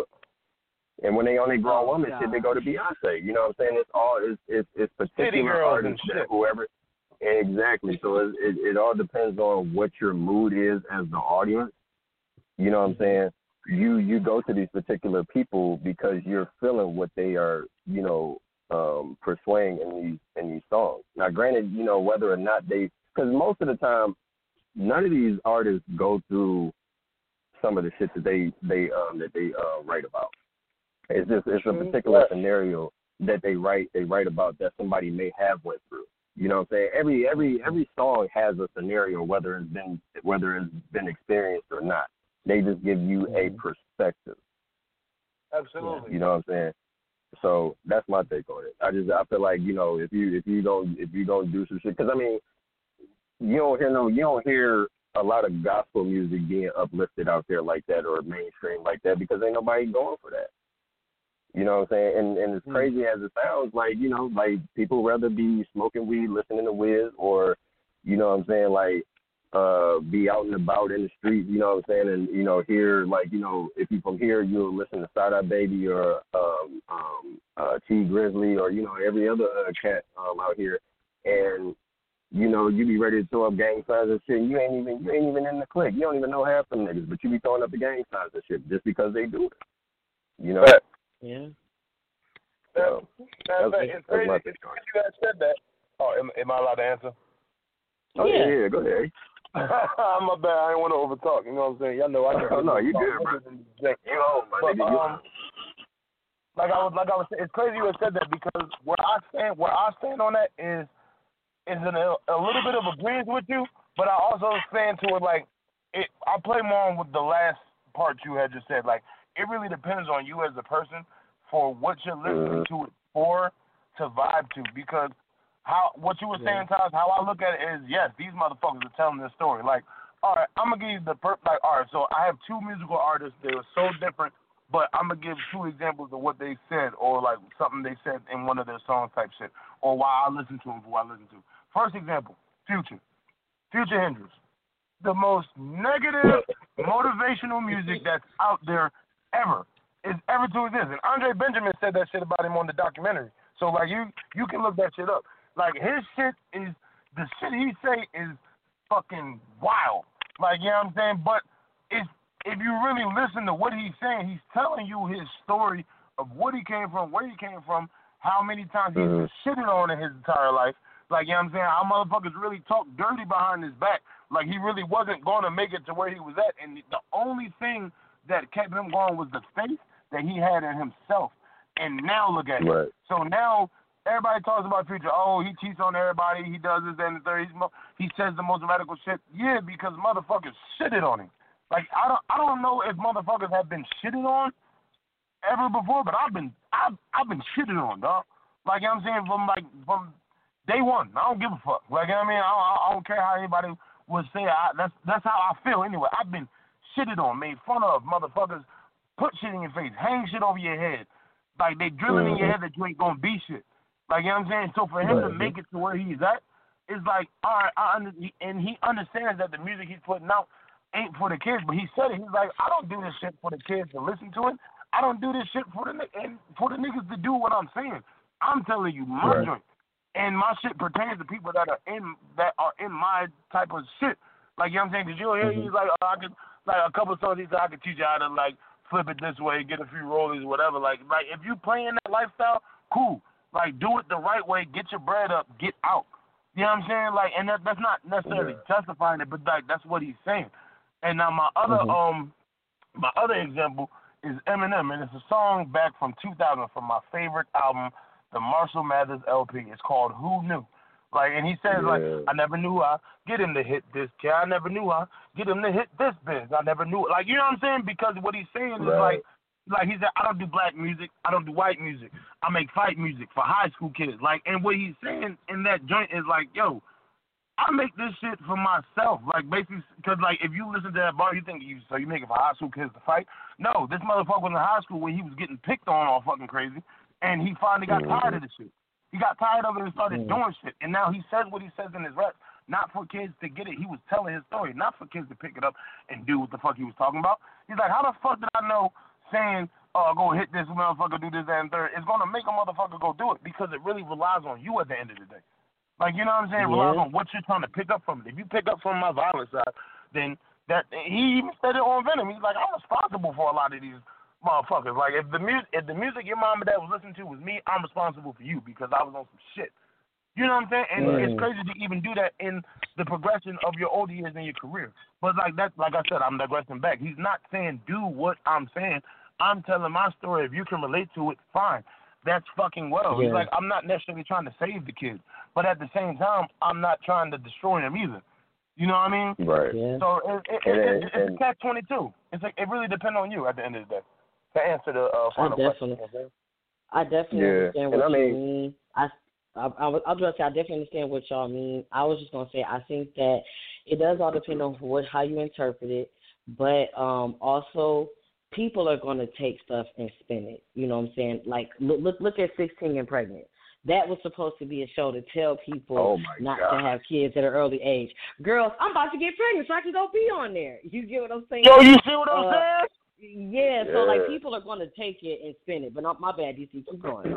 and when they only grown woman shit, they go to Beyonce. You know what I'm saying? It's all, it's it's, it's particular artists that whoever, exactly. So it, it it all depends on what your mood is as the audience. You know what I'm saying? You you go to these particular people because you're feeling what they are, you know, um, persuading in these in these songs. Now, granted, you know, whether or not they, because most of the time, none of these artists go through some of the shit that they they um, that they uh, write about. It's just it's a particular scenario that they write they write about that somebody may have went through. You know what I'm saying? Every every every song has a scenario, whether it's been whether it's been experienced or not. They just give you a perspective. Absolutely. You know what I'm saying? So that's my take on it. I just I feel like, you know, if you if you don't if you don't do some shit, because I mean, you don't hear no you don't hear a lot of gospel music being uplifted out there like that, or mainstream like that, because ain't nobody going for that. You know what I'm saying? And and as crazy as it sounds, like, you know, like people rather be smoking weed, listening to Wiz, or, you know what I'm saying, like uh be out and about in the street, you know what I'm saying, and, you know, hear, like, you know, if you from here, you'll listen to Side Eye Baby or um um uh T Grizzly, or, you know, every other uh, cat um out here, and, you know, you be ready to throw up gang signs and shit, and you ain't even you ain't even in the clique. You don't even know half them niggas, but you be throwing up the gang signs and shit just because they do it. You know? Yeah. So, that's, that's, it's crazy. It's crazy you guys said that. Oh, am, am I allowed to answer? Oh, yeah, yeah, yeah, go ahead. I'm a bad. I didn't want to overtalk. You know what I'm saying? Y'all know I can. Oh, no, you good, bro. You home, my nigga. You home. Like I was, like I was saying, it's crazy you said that, because where I stand, where I stand on that is, is in a, a little bit of agreement with you, but I also stand to it like, it. I play more on with the last part you had just said. Like, it really depends on you as a person for what you're listening to it for, to vibe to, because how what you were saying, Taj, how I look at it is, yes, these motherfuckers are telling this story. Like, all right, I'm gonna give you the per like, all right, so I have two musical artists. They were so different, but I'm gonna give two examples of what they said, or like something they said in one of their songs type shit, or why I listen to them for what I listen to. First example, Future, Future Hendrix, the most negative motivational music that's out there ever is ever to exist. And Andre Benjamin said that shit about him on the documentary. So like you, you can look that shit up. Like his shit is the shit he say is fucking wild. Like, you know what I'm saying? But if if you really listen to what he's saying, he's telling you his story of what he came from, where he came from, how many times he's mm-hmm. been shitted on in his entire life. Like, you know what I'm saying? Our motherfuckers really talk dirty behind his back. Like, he really wasn't going to make it to where he was at. And the only thing that kept him going was the faith that he had in himself. And now look at right. him. So now everybody talks about Future. Oh, he cheats on everybody. He does this, that, and the third. He's mo- he says the most radical shit. Yeah, because motherfuckers shitted on him. Like, I don't, I don't know if motherfuckers have been shitted on ever before, but I've been, I've, I've been shitted on, dog. Like, you know what I'm saying, from like from day one. I don't give a fuck. Like, you know what I mean, I, I, I don't care how anybody would say. I, that's, that's how I feel anyway. I've been shitted on, made fun of, motherfuckers put shit in your face, hang shit over your head. Like, they drilling mm-hmm. in your head that you ain't gonna be shit. Like, you know what I'm saying? So for him right. to make it to where he's at, it's like, all right, I under, and he understands that the music he's putting out ain't for the kids, but he said it. He's like, I don't do this shit for the kids to listen to it. I don't do this shit for the and for the niggas to do what I'm saying. I'm telling you my right. joint, and my shit pertains to people that are in that are in my type of shit. Like, you know what I'm saying? Because you'll hear mm-hmm. he's like, oh, I could like a couple of songs. He said I could teach you how to like flip it this way, get a few rollies, whatever. Like, like if you playing that lifestyle, cool. Like, do it the right way. Get your bread up. Get out. You know what I'm saying? Like, and that, that's not necessarily yeah. justifying it, but like that's what he's saying. And now my other mm-hmm. um my other example is Eminem, and it's a song back from two thousand from my favorite album, the Marshall Mathers L P. It's called Who Knew? Like, and he says yeah. like, I never knew I get him to hit this kid. I never knew I get him to hit this biz. I never knew. Like, you know what I'm saying? Because what he's saying is right. like, like he said, I don't do black music. I don't do white music. I make fight music for high school kids. Like, and what he's saying in that joint is like, yo, I make this shit for myself. Like, basically, because, like, if you listen to that bar, you think, you so you make it for high school kids to fight? No, this motherfucker was in high school when he was getting picked on all fucking crazy, and he finally got mm-hmm. tired of the shit. He got tired of it and started mm-hmm. doing shit. And now he says what he says in his raps, not for kids to get it. He was telling his story, not for kids to pick it up and do what the fuck he was talking about. He's like, how the fuck did I know saying, oh, go hit this motherfucker, do this, that, and third, it's going to make a motherfucker go do it because it really relies on you at the end of the day. Like, you know what I'm saying? It yeah. relies on what you're trying to pick up from it. If you pick up from my violent side, then that he even said it on Venom. He's like, I'm responsible for a lot of these motherfuckers. Like, if the music, if the music your mom and dad was listening to was me, I'm responsible for you because I was on some shit. You know what I'm saying? And right. it's crazy to even do that in the progression of your older years in your career. But like that, like I said, I'm digressing back. He's not saying do what I'm saying. I'm telling my story. If you can relate to it, fine. That's fucking well. Yeah. He's like, I'm not necessarily trying to save the kids, but at the same time, I'm not trying to destroy them either. You know what I mean? Right. Yeah. So it, it, it, it, it's and, a catch twenty-two. It's like, it really depends on you at the end of the day to answer the uh, final I definitely, question. I definitely yeah. understand what and I you mean, mean. I, I, I was, I was going to say I definitely understand what y'all mean. I was just going to say I think that it does all depend on what how you interpret it, but um, also people are going to take stuff and spin it. You know what I'm saying? Like, look, look, look at sixteen and Pregnant. That was supposed to be a show to tell people oh not God. to have kids at an early age. Girls, I'm about to get pregnant so I can go be on there. You get what I'm saying? Yo, you see what I'm uh, saying? Yeah, yeah, so, like, people are going to take it and spin it. But not my bad, D C. Keep going.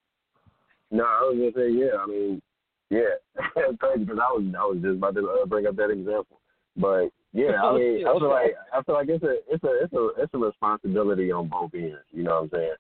No, I was going to say, yeah, I mean, yeah. It's crazy because I was, I was just about to uh, bring up that example. But, yeah, I mean, I feel like I feel like it's a it's a it's a it's a responsibility on both ends. You know what I'm saying?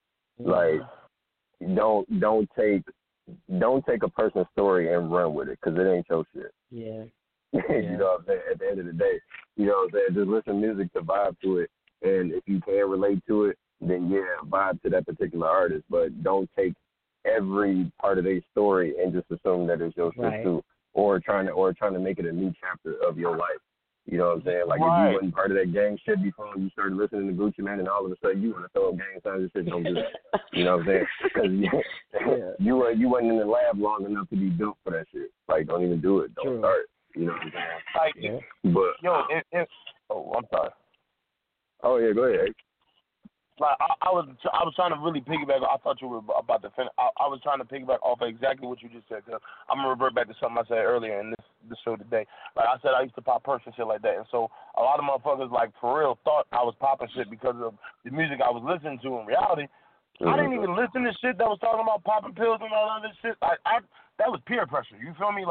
Like, don't don't take don't take a person's story and run with it because it ain't your shit. Yeah. you yeah. know what I'm saying? At the end of the day, you know what I'm saying? Just listen to music to vibe to it, and if you can relate to it, then yeah, vibe to that particular artist. But don't take every part of their story and just assume that it's your shit right. too, or trying to or trying to make it a new chapter of your life. You know what I'm saying? Like, right. if you wasn't part of that gang shit before you started listening to Gucci Mane and all of a sudden you want to throw up gang signs and shit, don't do that. You know what I'm saying? Because you, yeah. you, were, you wasn't in the lab long enough to be built for that shit. Like, don't even do it. Don't True. start. You know what I'm saying? Like, yeah. But, yo, if, if, oh, I'm sorry. Oh, yeah, go ahead. Like, I, I was I was trying to really piggyback. I thought you were about to finish. I, I was trying to piggyback off of exactly what you just said. Cause I'm going to revert back to something I said earlier in this, this show today. Like I said, I used to pop perks and shit like that. And so a lot of motherfuckers, like, for real, thought I was popping shit because of the music I was listening to. In reality, mm-hmm. I didn't even listen to shit that was talking about popping pills and all that other shit. Like, I, that was peer pressure. You feel me? Like,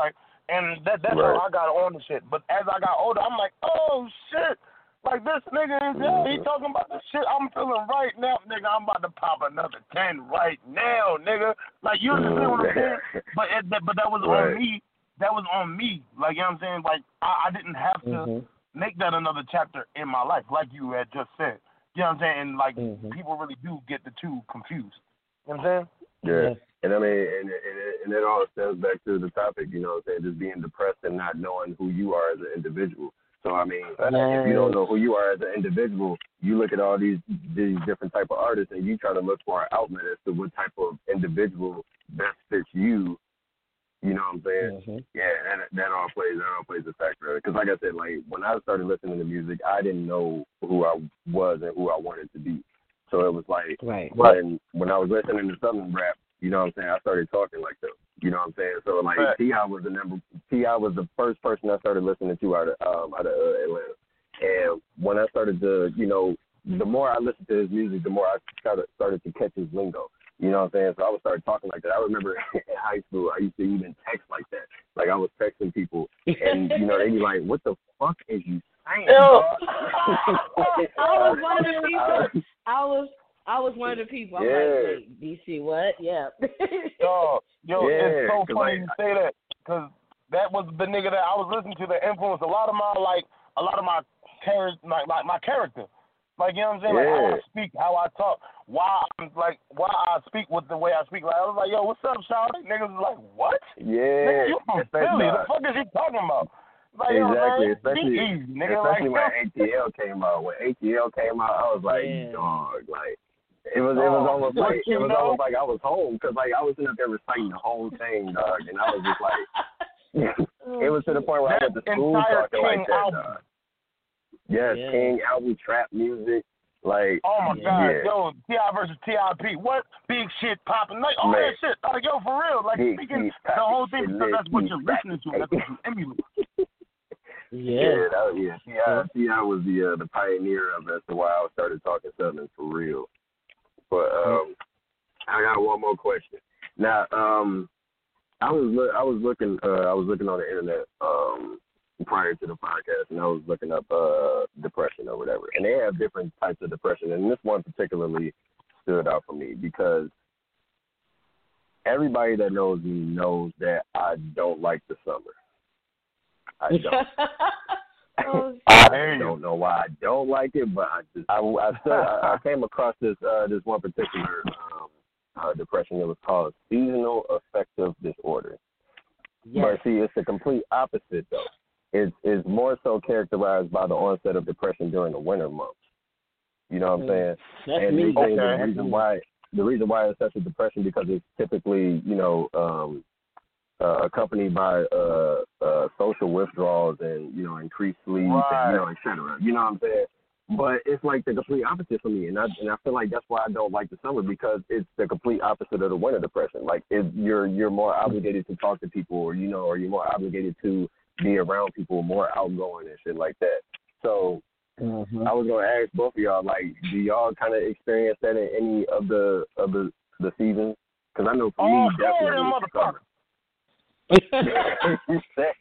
And that that's right. how I got on the shit. But as I got older, I'm like, oh shit. Like, this nigga is mm-hmm. he talking about the shit I'm feeling right now, nigga. I'm about to pop another ten right now, nigga. Like, you understand what I'm saying? But it, that, but that was right. on me. That was on me. Like, you know what I'm saying? Like, I, I didn't have to mm-hmm. make that another chapter in my life, like you had just said. You know what I'm saying? And, like, mm-hmm. people really do get the two confused. You know what I'm saying? Yeah. yeah. And, I mean, and, and, and it all stems back to the topic, you know what I'm saying, just being depressed and not knowing who you are as an individual. So, I mean, yes. if you don't know who you are as an individual, you look at all these these different type of artists and you try to look for an outlet as to what type of individual best fits you. You know what I'm saying? Mm-hmm. Yeah, that that all plays that all plays a factor. Because like I said, like when I started listening to music, I didn't know who I was and who I wanted to be. So it was like right. when when I was listening to Southern rap, you know what I'm saying, I started talking like them. You know what I'm saying? So like right. T I was the number T I was the first person I started listening to out of um out of uh, Atlanta. And when I started to, you know, the more I listened to his music, the more I started started to catch his lingo. You know what I'm saying? So I would start talking like that. I remember in high school, I used to even text like that. Like I was texting people, and you know they'd be like, "What the fuck is you saying?" I was one of the people. I was. I was one of the people. I'm yeah. like, wait, D C, what? Yeah. yo, yo, yeah, it's so funny like, you say that, because that was the nigga that I was listening to that influenced a lot of my, like, a lot of my, char- my, my, my character. Like, you know what I'm saying? Yeah. Like, how I speak, how I talk, why I'm, like, why I speak with the way I speak. Like, I was like, yo, what's up, Shawty? Niggas was like, what? Yeah. Nigga, you from Philly. The fuck is he talking about? Like, exactly, yo, especially, easy, nigga. especially like, when A T L came out. When A T L came out, I was like, yeah. dog, like, it was it was oh, almost like it was know? almost like I was home because like I was sitting up there reciting the whole thing, dog, and I was just like, it was to the point where that I went to school talking like that, dog. Yes, yeah. King album, trap music, like. Oh my yeah. God, yo, T I versus T I P, what big shit popping? Like, all that shit, like, yo, for real, like big speaking the whole thing because that's what you're listening to, that's what you emulate. Yeah, yeah, that, yeah. T I T I was the uh, the pioneer of it. That's why I started talking Southern for real. But um, I got one more question. Now, um, I was look, I was looking uh, I was looking on the internet um, prior to the podcast, and I was looking up uh, depression or whatever, and they have different types of depression, and this one particularly stood out for me because everybody that knows me knows that I don't like the summer. I don't. oh, I don't know why I don't like it, but I just I, I, still, I, I came across this uh, this one particular um, uh, depression. It was called seasonal affective disorder. yes. But see, it's the complete opposite though. It's it's more so characterized by the onset of depression during the winter months. You know what I'm saying? That's and me. okay. Okay. the reason why the reason why it's such a depression because it's typically you know. Um, Uh, accompanied by uh, uh, social withdrawals and, you know, increased sleep right. and, you know, et cetera. You know what I'm saying? But it's like the complete opposite for me. And I, and I feel like that's why I don't like the summer because it's the complete opposite of the winter depression. Like if you're, you're more obligated to talk to people or, you know, or you're more obligated to be around people, more outgoing and shit like that. So mm-hmm. I was going to ask both of y'all, like, do y'all kind of experience that in any of the, of the, the seasons? Because I know for oh, me, definitely it's summer. He's like,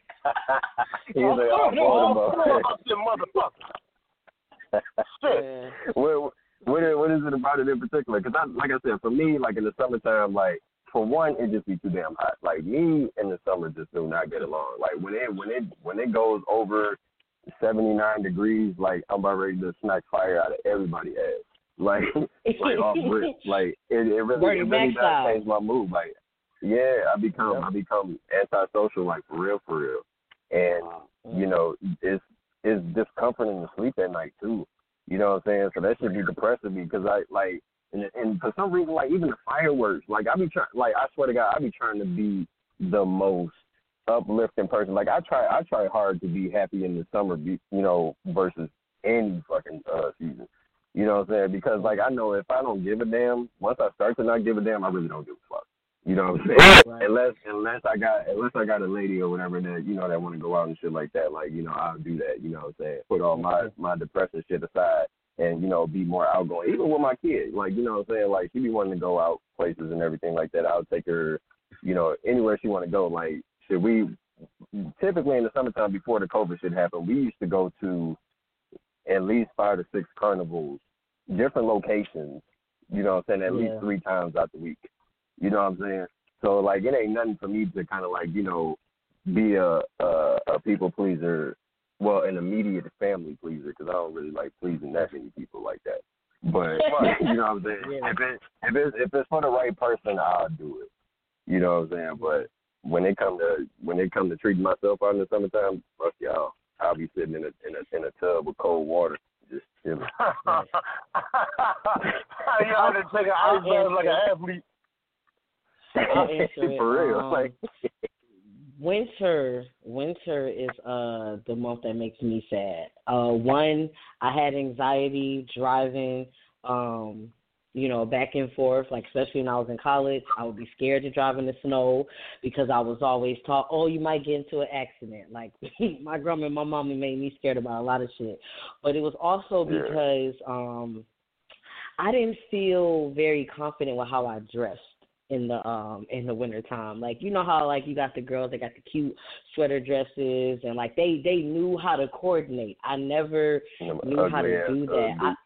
oh, oh, motherfucker. Shit. what, what, what is it about it in particular? Because, I, like I said, for me, like in the summertime, like, for one, it just be too damn hot. Like, me and the summer just do not get along. Like, when it, when it, when it goes over seventy-nine degrees, like, I'm about ready to smack fire out of everybody's ass. Like, like off rip. Like, it, it really, it really does change my mood. Like, yeah, I become I become antisocial, like for real, for real, and you know it's it's discomforting to sleep at night too. You know what I'm saying? So that should be depressing me because I like and, and for some reason like even the fireworks, like I be trying, like I swear to God, I be trying to be the most uplifting person. Like I try I try hard to be happy in the summer, you know, versus any fucking uh, season. You know what I'm saying? Because like I know if I don't give a damn, once I start to not give a damn, I really don't give a fuck. You know what I'm saying? Right. Unless unless I got unless I got a lady or whatever that, you know, that want to go out and shit like that, like, you know, I'll do that, you know what I'm saying? Put all my, my depressive shit aside and, you know, be more outgoing. Even with my kid, like, you know what I'm saying? Like, she be wanting to go out places and everything like that. I'll take her, you know, anywhere she want to go. Like, should we typically in the summertime before the COVID shit happened, we used to go to at least five to six carnivals, different locations, you know what I'm saying, at yeah. least three times out the week. You know what I'm saying? So, like, it ain't nothing for me to kind of, like, you know, be a, a, a people pleaser, well, an immediate family pleaser, because I don't really like pleasing that many people like that. But, you know what I'm saying? Yeah. If, it, if, it's, if it's for the right person, I'll do it. You know what I'm saying? But when it come to when it come to treating myself out in the summertime, fuck y'all. I'll be sitting in a in a in a tub with cold water, just chilling. You know, to take an ice bath like an athlete. I'll answer it. For real, Um, like winter. Winter is uh the month that makes me sad. Uh, one, I had anxiety driving. Um. You know, back and forth, like especially when I was in college, I would be scared to drive in the snow because I was always taught, oh, you might get into an accident. Like my grandma and my mama made me scared about a lot of shit. But it was also because um, I didn't feel very confident with how I dressed in the um in the wintertime. Like, you know how like you got the girls that got the cute sweater dresses and like they, they knew how to coordinate. I never I'm knew how to ass, do that. I,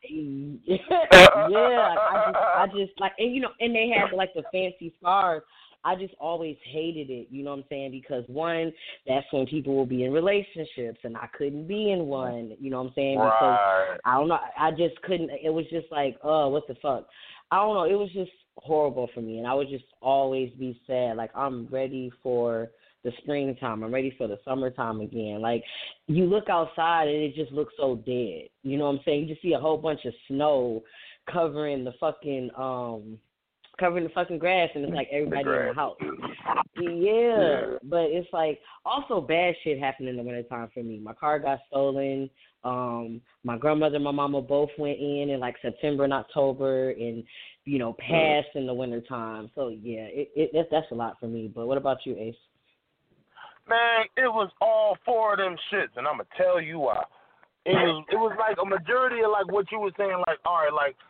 yeah, like, I just I just like and you know and they had like the fancy scarves. I just always hated it, you know what I'm saying? Because one, that's when people will be in relationships and I couldn't be in one, you know what I'm saying? Because Right. I don't know, I just couldn't. It was just like, oh, what the fuck? I don't know. It was just horrible for me, and I would just always be sad. Like, I'm ready for the springtime. I'm ready for the summertime again. Like, you look outside and it just looks so dead. You know what I'm saying? You just see a whole bunch of snow covering the fucking um covering the fucking grass, and it's like everybody the in the house. Yeah, yeah, but it's like also bad shit happened in the wintertime for me. My car got stolen. Um, my grandmother and my mama both went in in like September and October, and you know passed in the wintertime. So yeah, it, it that's that's a lot for me. But what about you, Ace? Man, it was all four of them shits, and I'm gonna tell you why. It was it was like a majority of like what you were saying. Like, all right, like.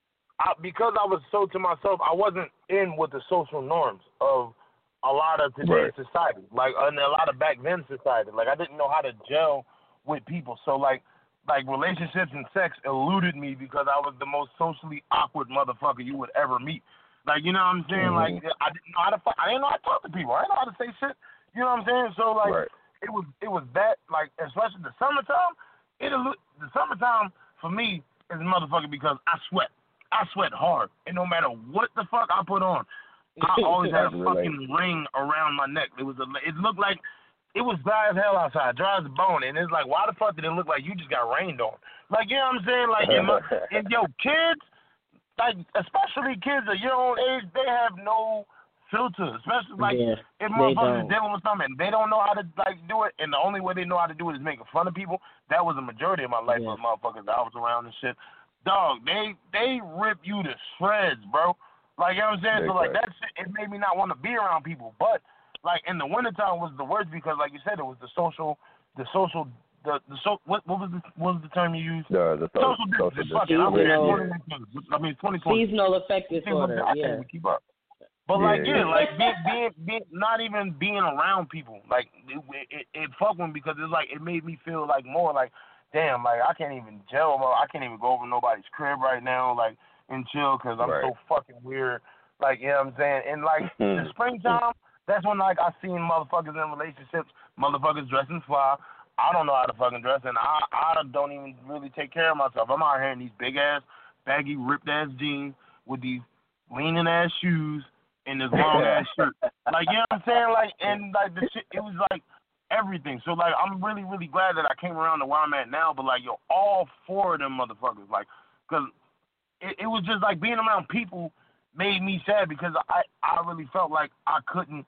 I, because I was so to myself, I wasn't in with the social norms of a lot of today's right. society, like and a lot of back then society. Like I didn't know how to gel with people, so like like relationships and sex eluded me because I was the most socially awkward motherfucker you would ever meet. Like you know what I'm saying? Mm-hmm. Like I didn't know how to I didn't know how to talk to people. I didn't know how to say shit. You know what I'm saying? So like Right. it was it was that like especially the summertime. It the summertime for me is motherfucker because I sweat. I sweat hard, and no matter what the fuck I put on, I always had a fucking ring around my neck. It was a, it looked like it was dry as hell outside, dry as a bone, and it's like, why the fuck did it look like you just got rained on? Like, you know what I'm saying? Like, in my, and yo, kids, like especially kids of your own age, they have no filter, especially like yeah, if motherfuckers is dealing with something and they don't know how to like do it, and the only way they know how to do it is making fun of people. That was a majority of my life yeah. with motherfuckers that I was around and shit. Dog, they they rip you to shreds, bro. Like, you know what I'm saying? So, like, that shit, it made me not want to be around people. But, like, in the wintertime was the worst because, like you said, it was the social, the social, the, the so, what, what was the, what was the term you used? The, the social, social distance. Fuck it, I mean, yeah. I mean, twenty twenty. Seasonal affective disorder, I yeah. can't even keep up. But, yeah, like, yeah, yeah. like, being, being, being, not even being around people, like, it, it, it fucked with me because it's like, it made me feel, like, more like, damn, like, I can't even gel, I can't even go over nobody's crib right now, like, and chill because I'm right. so fucking weird. Like, you know what I'm saying? And, like, the springtime, that's when, like, I seen motherfuckers in relationships, motherfuckers dressing fly. I don't know how to fucking dress, and I, I don't even really take care of myself. I'm out here in these big-ass, baggy, ripped-ass jeans with these leaning-ass shoes and this long-ass shirt. Like, you know what I'm saying? Like, and, like, the shit, it was, like, everything. So, like, I'm really, really glad that I came around to where I'm at now. But, like, yo, all four of them motherfuckers, like, because it, it was just, like, being around people made me sad because I, I really felt like I couldn't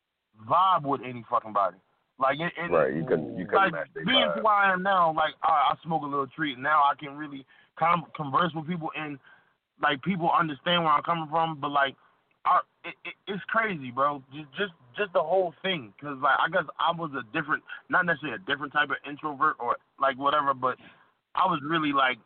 vibe with any fucking body. Like, it, it right, you couldn't, you couldn't like, match their being vibe. who I am now, like, I, I smoke a little treat, and now I can really com- converse with people, and, like, people understand where I'm coming from, but, like, I, it, it, it's crazy, bro. Just, just, just the whole thing. Cause like I guess I was a different, not necessarily a different type of introvert or like whatever, but I was really like,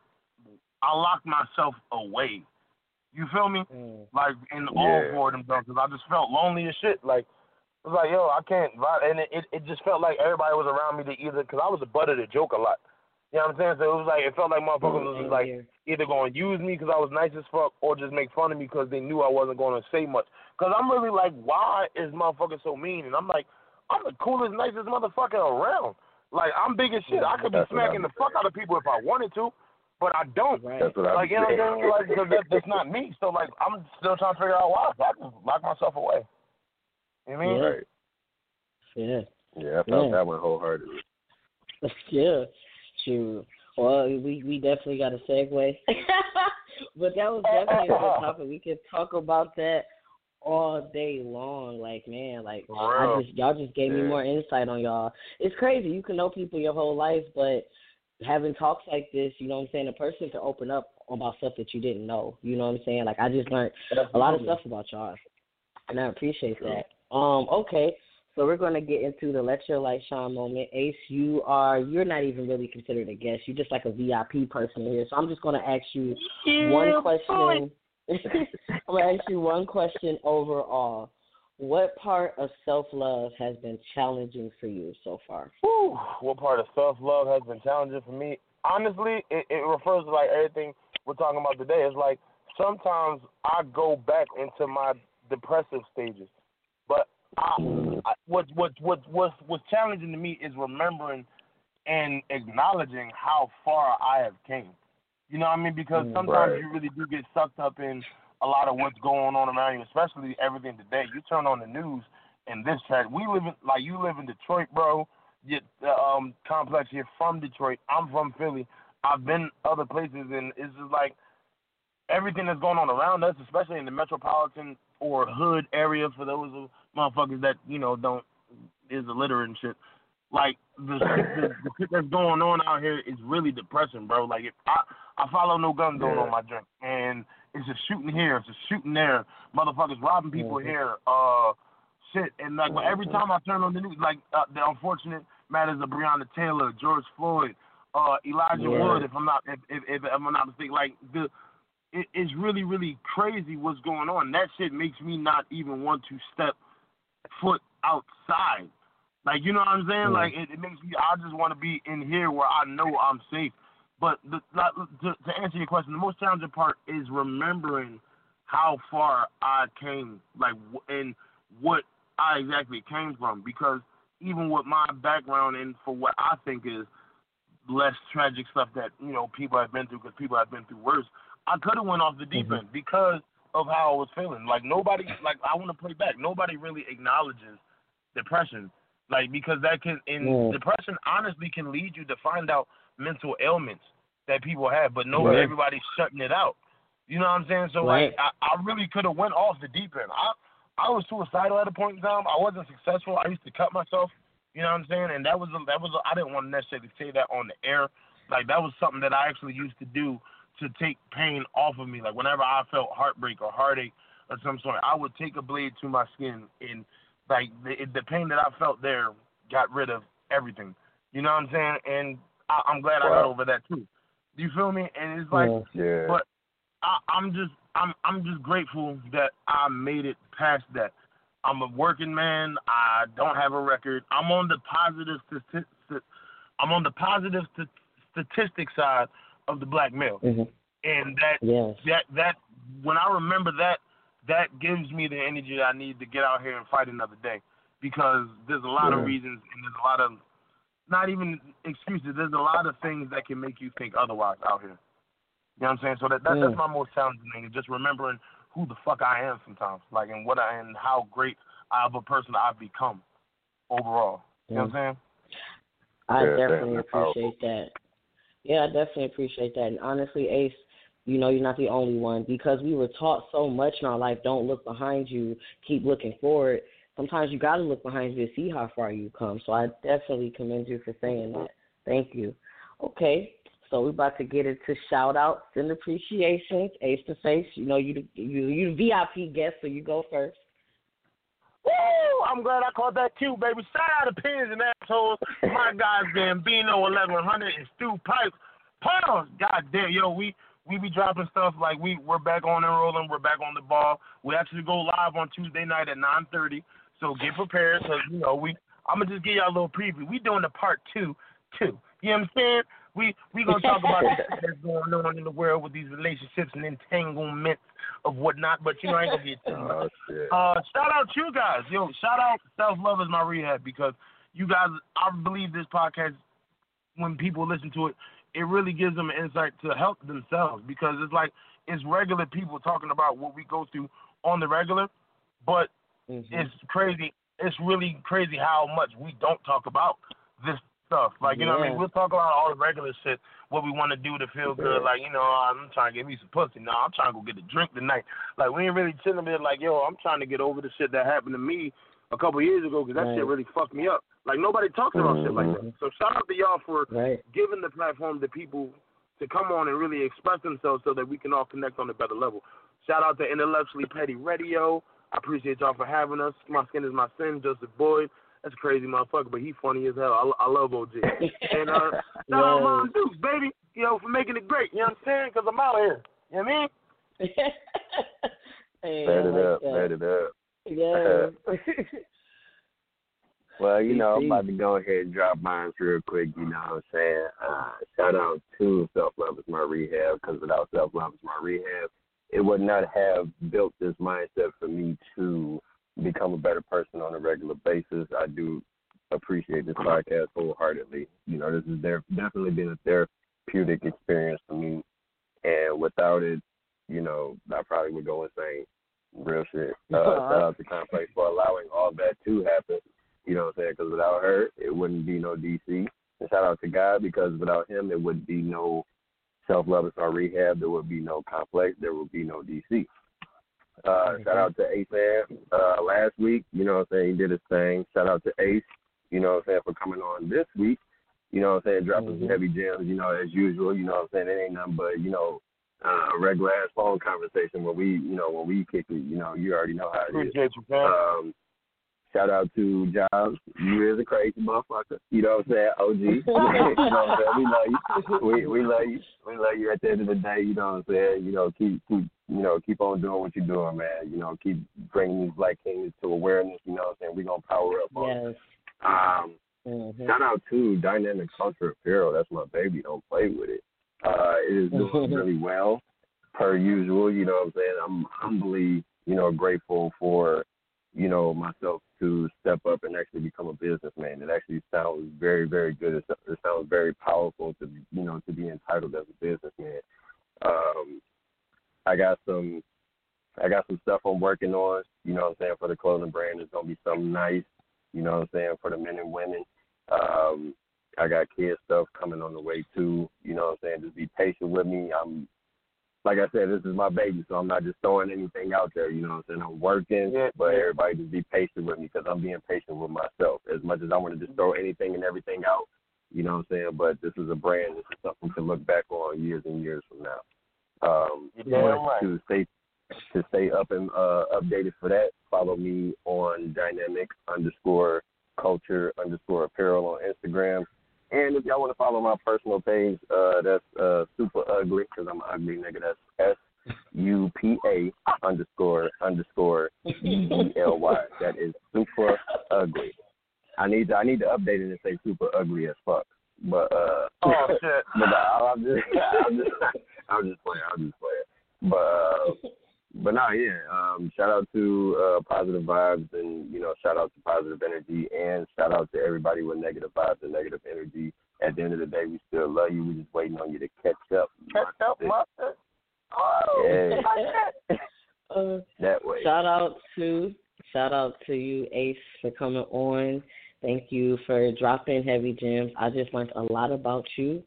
I locked myself away. You feel me? Mm. Like in yeah. all four of them, because I just felt lonely as shit. Like was like, yo, I can't, and it, it, it just felt like everybody was around me to either, because I was a butt of the joke a lot. You know what I'm saying? So it was like, it felt like motherfuckers was just like either going to use me because I was nice as fuck or just make fun of me because they knew I wasn't going to say much. Because I'm really like, why is motherfucker so mean? And I'm like, I'm the coolest, nicest motherfucker around. Like, I'm big as shit. I could be smacking the fuck out of people if I wanted to, but I don't. Right. That's what like, you know what I'm saying? Like, because that, that's not me. So, like, I'm still trying to figure out why. So I just lock myself away. You know what I mean? Yeah. Right. Yeah. Yeah, I felt yeah. that one wholeheartedly. Yeah. True. Well, we, we definitely got a segue. But that was definitely a good topic. We could talk about that all day long. Like, man, like, I just y'all just gave yeah. me more insight on y'all. It's crazy. You can know people your whole life, but having talks like this, you know what I'm saying, a person can open up about stuff that you didn't know. You know what I'm saying? Like, I just learned a lot of stuff about y'all, and I appreciate that. Um, okay, so we're going to get into the Let Your Light Shine moment. Ace, you are, you're not even really considered a guest. You're just like a V I P person here. So I'm just going to ask you yeah, one question. I'm going to ask you one question overall. What part of self-love has been challenging for you so far? Whew. What part of self-love has been challenging for me? Honestly, it, it refers to, like, everything we're talking about today. It's like sometimes I go back into my depressive stages. But I, I, what, what, what, what's, what's challenging to me is remembering and acknowledging how far I have came. You know what I mean? Because sometimes right. you really do get sucked up in a lot of what's going on around you, especially everything today. You turn on the news and this track. We live in, like, you live in Detroit, bro. You, the um, complex, you're from Detroit. I'm from Philly. I've been other places, and it's just like everything that's going on around us, especially in the metropolitan or hood area for those of motherfuckers that, you know, don't, is illiterate and shit. Like, the shit, the, the shit that's going on out here is really depressing, bro. Like, if I, I follow No Gun Zone yeah. on my drink, and it's a shooting here, it's a shooting there, motherfuckers robbing people mm-hmm. here, uh, shit. And, like, mm-hmm. every time I turn on the news, like, uh, the unfortunate matters of Breonna Taylor, George Floyd, uh, Elijah yeah. Wood, if I'm not, if, if, if I'm not mistaken, like, the, it, it's really, really crazy what's going on. That shit makes me not even want to step foot outside. Like, you know what I'm saying? Mm. Like, it, it makes me, I just want to be in here where I know I'm safe. But the, to, to answer your question, the most challenging part is remembering how far I came, like, and what I exactly came from. Because even with my background and for what I think is less tragic stuff that, you know, people have been through, because people have been through worse, I could have went off the deep end mm-hmm. because of how I was feeling. Like, nobody, like, I want to play back. Nobody really acknowledges depression. Like, because that can, in yeah. depression, honestly, can lead you to find out mental ailments that people have, but no, right. everybody's shutting it out. You know what I'm saying? So, right. like, I, I really could have went off the deep end. I, I was suicidal at a point in time. I wasn't successful. I used to cut myself. You know what I'm saying? And that was, a, that was, a, I didn't want to necessarily say that on the air. Like, that was something that I actually used to do to take pain off of me. Like, whenever I felt heartbreak or heartache or some sort, I would take a blade to my skin and, like, the, the pain that I felt there got rid of everything. You know what I'm saying? And I, I'm glad wow. I got over that too. Do you feel me? And it's like, yeah. but I, I'm just, I'm, I'm just grateful that I made it past that. I'm a working man. I don't have a record. I'm on the positive, stati- I'm on the positive st- statistic side of the black male, mm-hmm. and that, yes. that, that, when I remember that, that gives me the energy I need to get out here and fight another day, because there's a lot yeah. of reasons and there's a lot of, not even excuses, there's a lot of things that can make you think otherwise out here. You know what I'm saying? So that, that yeah. that's my most challenging thing, is just remembering who the fuck I am sometimes, like, and what I, and how great of a person I've become overall. You yeah. know what I'm saying? I yeah, definitely appreciate that. Yeah, I definitely appreciate that. And honestly, Ace, you know, you're not the only one, because we were taught so much in our life, don't look behind you, keep looking forward. Sometimes you got to look behind you to see how far you've come. So I definitely commend you for saying that. Thank you. Okay, so we're about to get into shout-outs and appreciations. Ace to Face, you know, you you you the V I P guest, so you go first. Woo! I'm glad I caught that cue, baby. Shout out to Pins and Assholes. My guys, Gambino, eleven hundred, and Stu Pipes. Pause. God damn, yo, we... We be dropping stuff like we, we're back on and rolling. We're back on the ball. We actually go live on Tuesday night at nine thirty. So get prepared, because, you know, we, I'm going to just give y'all a little preview. We doing the part two, too. You know what I'm saying? We we going to talk about the shit that's going on in the world with these relationships and entanglements of whatnot, but, you know, I ain't going to get too much. Oh, uh, shout out to you guys. Yo, shout out Self-Love is My Rehab, because you guys, I believe this podcast, when people listen to it, it really gives them an insight to help themselves, because it's like it's regular people talking about what we go through on the regular, but mm-hmm. it's crazy. It's really crazy how much we don't talk about this stuff. Like, you yeah. know what I mean? We'll talk about all the regular shit, what we want to do to feel good. Like, you know, I'm trying to get me some pussy. No, I'm trying to go get a drink tonight. Like, we ain't really chilling there like, yo, I'm trying to get over the shit that happened to me a couple of years ago, because that right. shit really fucked me up. Like, nobody talks about mm-hmm. shit like that. So shout out to y'all for right. giving the platform to people to come on and really express themselves so that we can all connect on a better level. Shout out to Intellectually Petty Radio. I appreciate y'all for having us. My Skin is My Sin, Joseph Boyd. That's a crazy motherfucker, but he funny as hell. I, I love O G. And uh, shout out Mom Dukes, baby, you know, for making it great. You know what I'm saying? Because I'm out here. You know what I mean? hey, Set it like up. Set it up. Yeah. Well, you know, I'm about to go ahead and drop mine real quick, you know what I'm saying? Uh, shout out to Self-Love is My Rehab, because without Self-Love is My Rehab, it would not have built this mindset for me to become a better person on a regular basis. I do appreciate this podcast wholeheartedly. You know, this has definitely been a therapeutic experience for me, and without it, you know, I probably would go insane. Real shit. Uh, uh-huh. Shout out to Complex for allowing all that to happen. You know what I'm saying? Because without her, it wouldn't be no D C. And shout out to God, because without him, there would be no Self-Love is My Rehab. There would be no Complex. There would be no D C. Uh, mm-hmm. Shout out to Ace uh, last week. You know what I'm saying? He did his thing. Shout out to Ace, you know what I'm saying, for coming on this week. You know what I'm saying? Dropping mm-hmm. some heavy gems, you know, as usual. You know what I'm saying? It ain't nothing but, you know, uh, a regular-ass phone conversation when we, you know, when we kick it. You know, you already know how it Appreciate is. You, man. Um, Shout out to Jobs. You is a crazy motherfucker. You know what I'm saying? O G. You know what I'm saying? We love you. We we love you. We love you at the end of the day. You know what I'm saying? You know, keep keep you know keep on doing what you're doing, man. You know, keep bringing these Black kings to awareness. You know what I'm saying? We gonna power up on yes. it. Um, mm-hmm. Shout out to Dynamic Culture Apparel. That's my baby. Don't play with it. Uh, it is doing really well, per usual. You know what I'm saying? I'm humbly, you know, grateful for, you know, myself to step up and actually become a businessman. It actually sounds very, very good. It, it sounds very powerful to, you know, to be entitled as a businessman. Um, I got some, I got some stuff I'm working on, you know what I'm saying, for the clothing brand. It's going to be something nice, you know what I'm saying, for the men and women. Um, I got kid stuff coming on the way too, you know what I'm saying. Just be patient with me. I'm, like I said, this is my baby, so I'm not just throwing anything out there, you know what I'm saying? I'm working, yeah, but yeah. everybody just be patient with me, because I'm being patient with myself. As much as I want to just throw anything and everything out, you know what I'm saying? But this is a brand. This is something to look back on years and years from now. Um, yeah, right. To stay to stay up and uh, updated for that, follow me on dynamic underscore culture underscore apparel on Instagram. And if y'all want to follow my personal page, uh, that's uh, Super Ugly, because I'm an ugly nigga. That's S U P A underscore underscore E E L Y. That is Super Ugly. I need to I need to update it and say Super Ugly as fuck. But uh, oh shit. But I, I'm just I'm just I'm just playing. I'm just playing. But uh, but no, yeah. Um, shout out to uh, Positive Vibes, and you know, shout out to Positive Energy, and shout out to everybody with negative vibes and negative energy. At the end of the day, we still love you. We just waiting on you to catch up. Catch up, mother. Oh, yeah. uh, that way. Shout out to shout out to you, Ace, for coming on. Thank you for dropping heavy gems. I just learned a lot about you.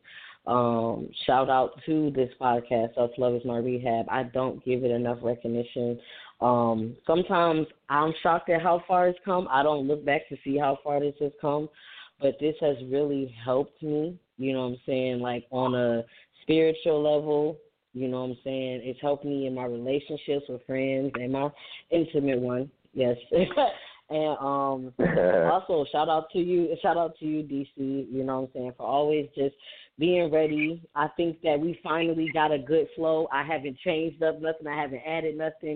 Um, shout out to this podcast, Self-Love is My Rehab. I don't give it enough recognition. Um, sometimes I'm shocked at how far it's come. I don't look back to see how far this has come, but this has really helped me, you know what I'm saying, like on a spiritual level, you know what I'm saying. It's helped me in my relationships with friends and my intimate one, yes. And um, also, shout out to you, shout out to you, D C, you know what I'm saying, for always just being ready. I think that we finally got a good flow. I haven't changed up nothing. I haven't added nothing.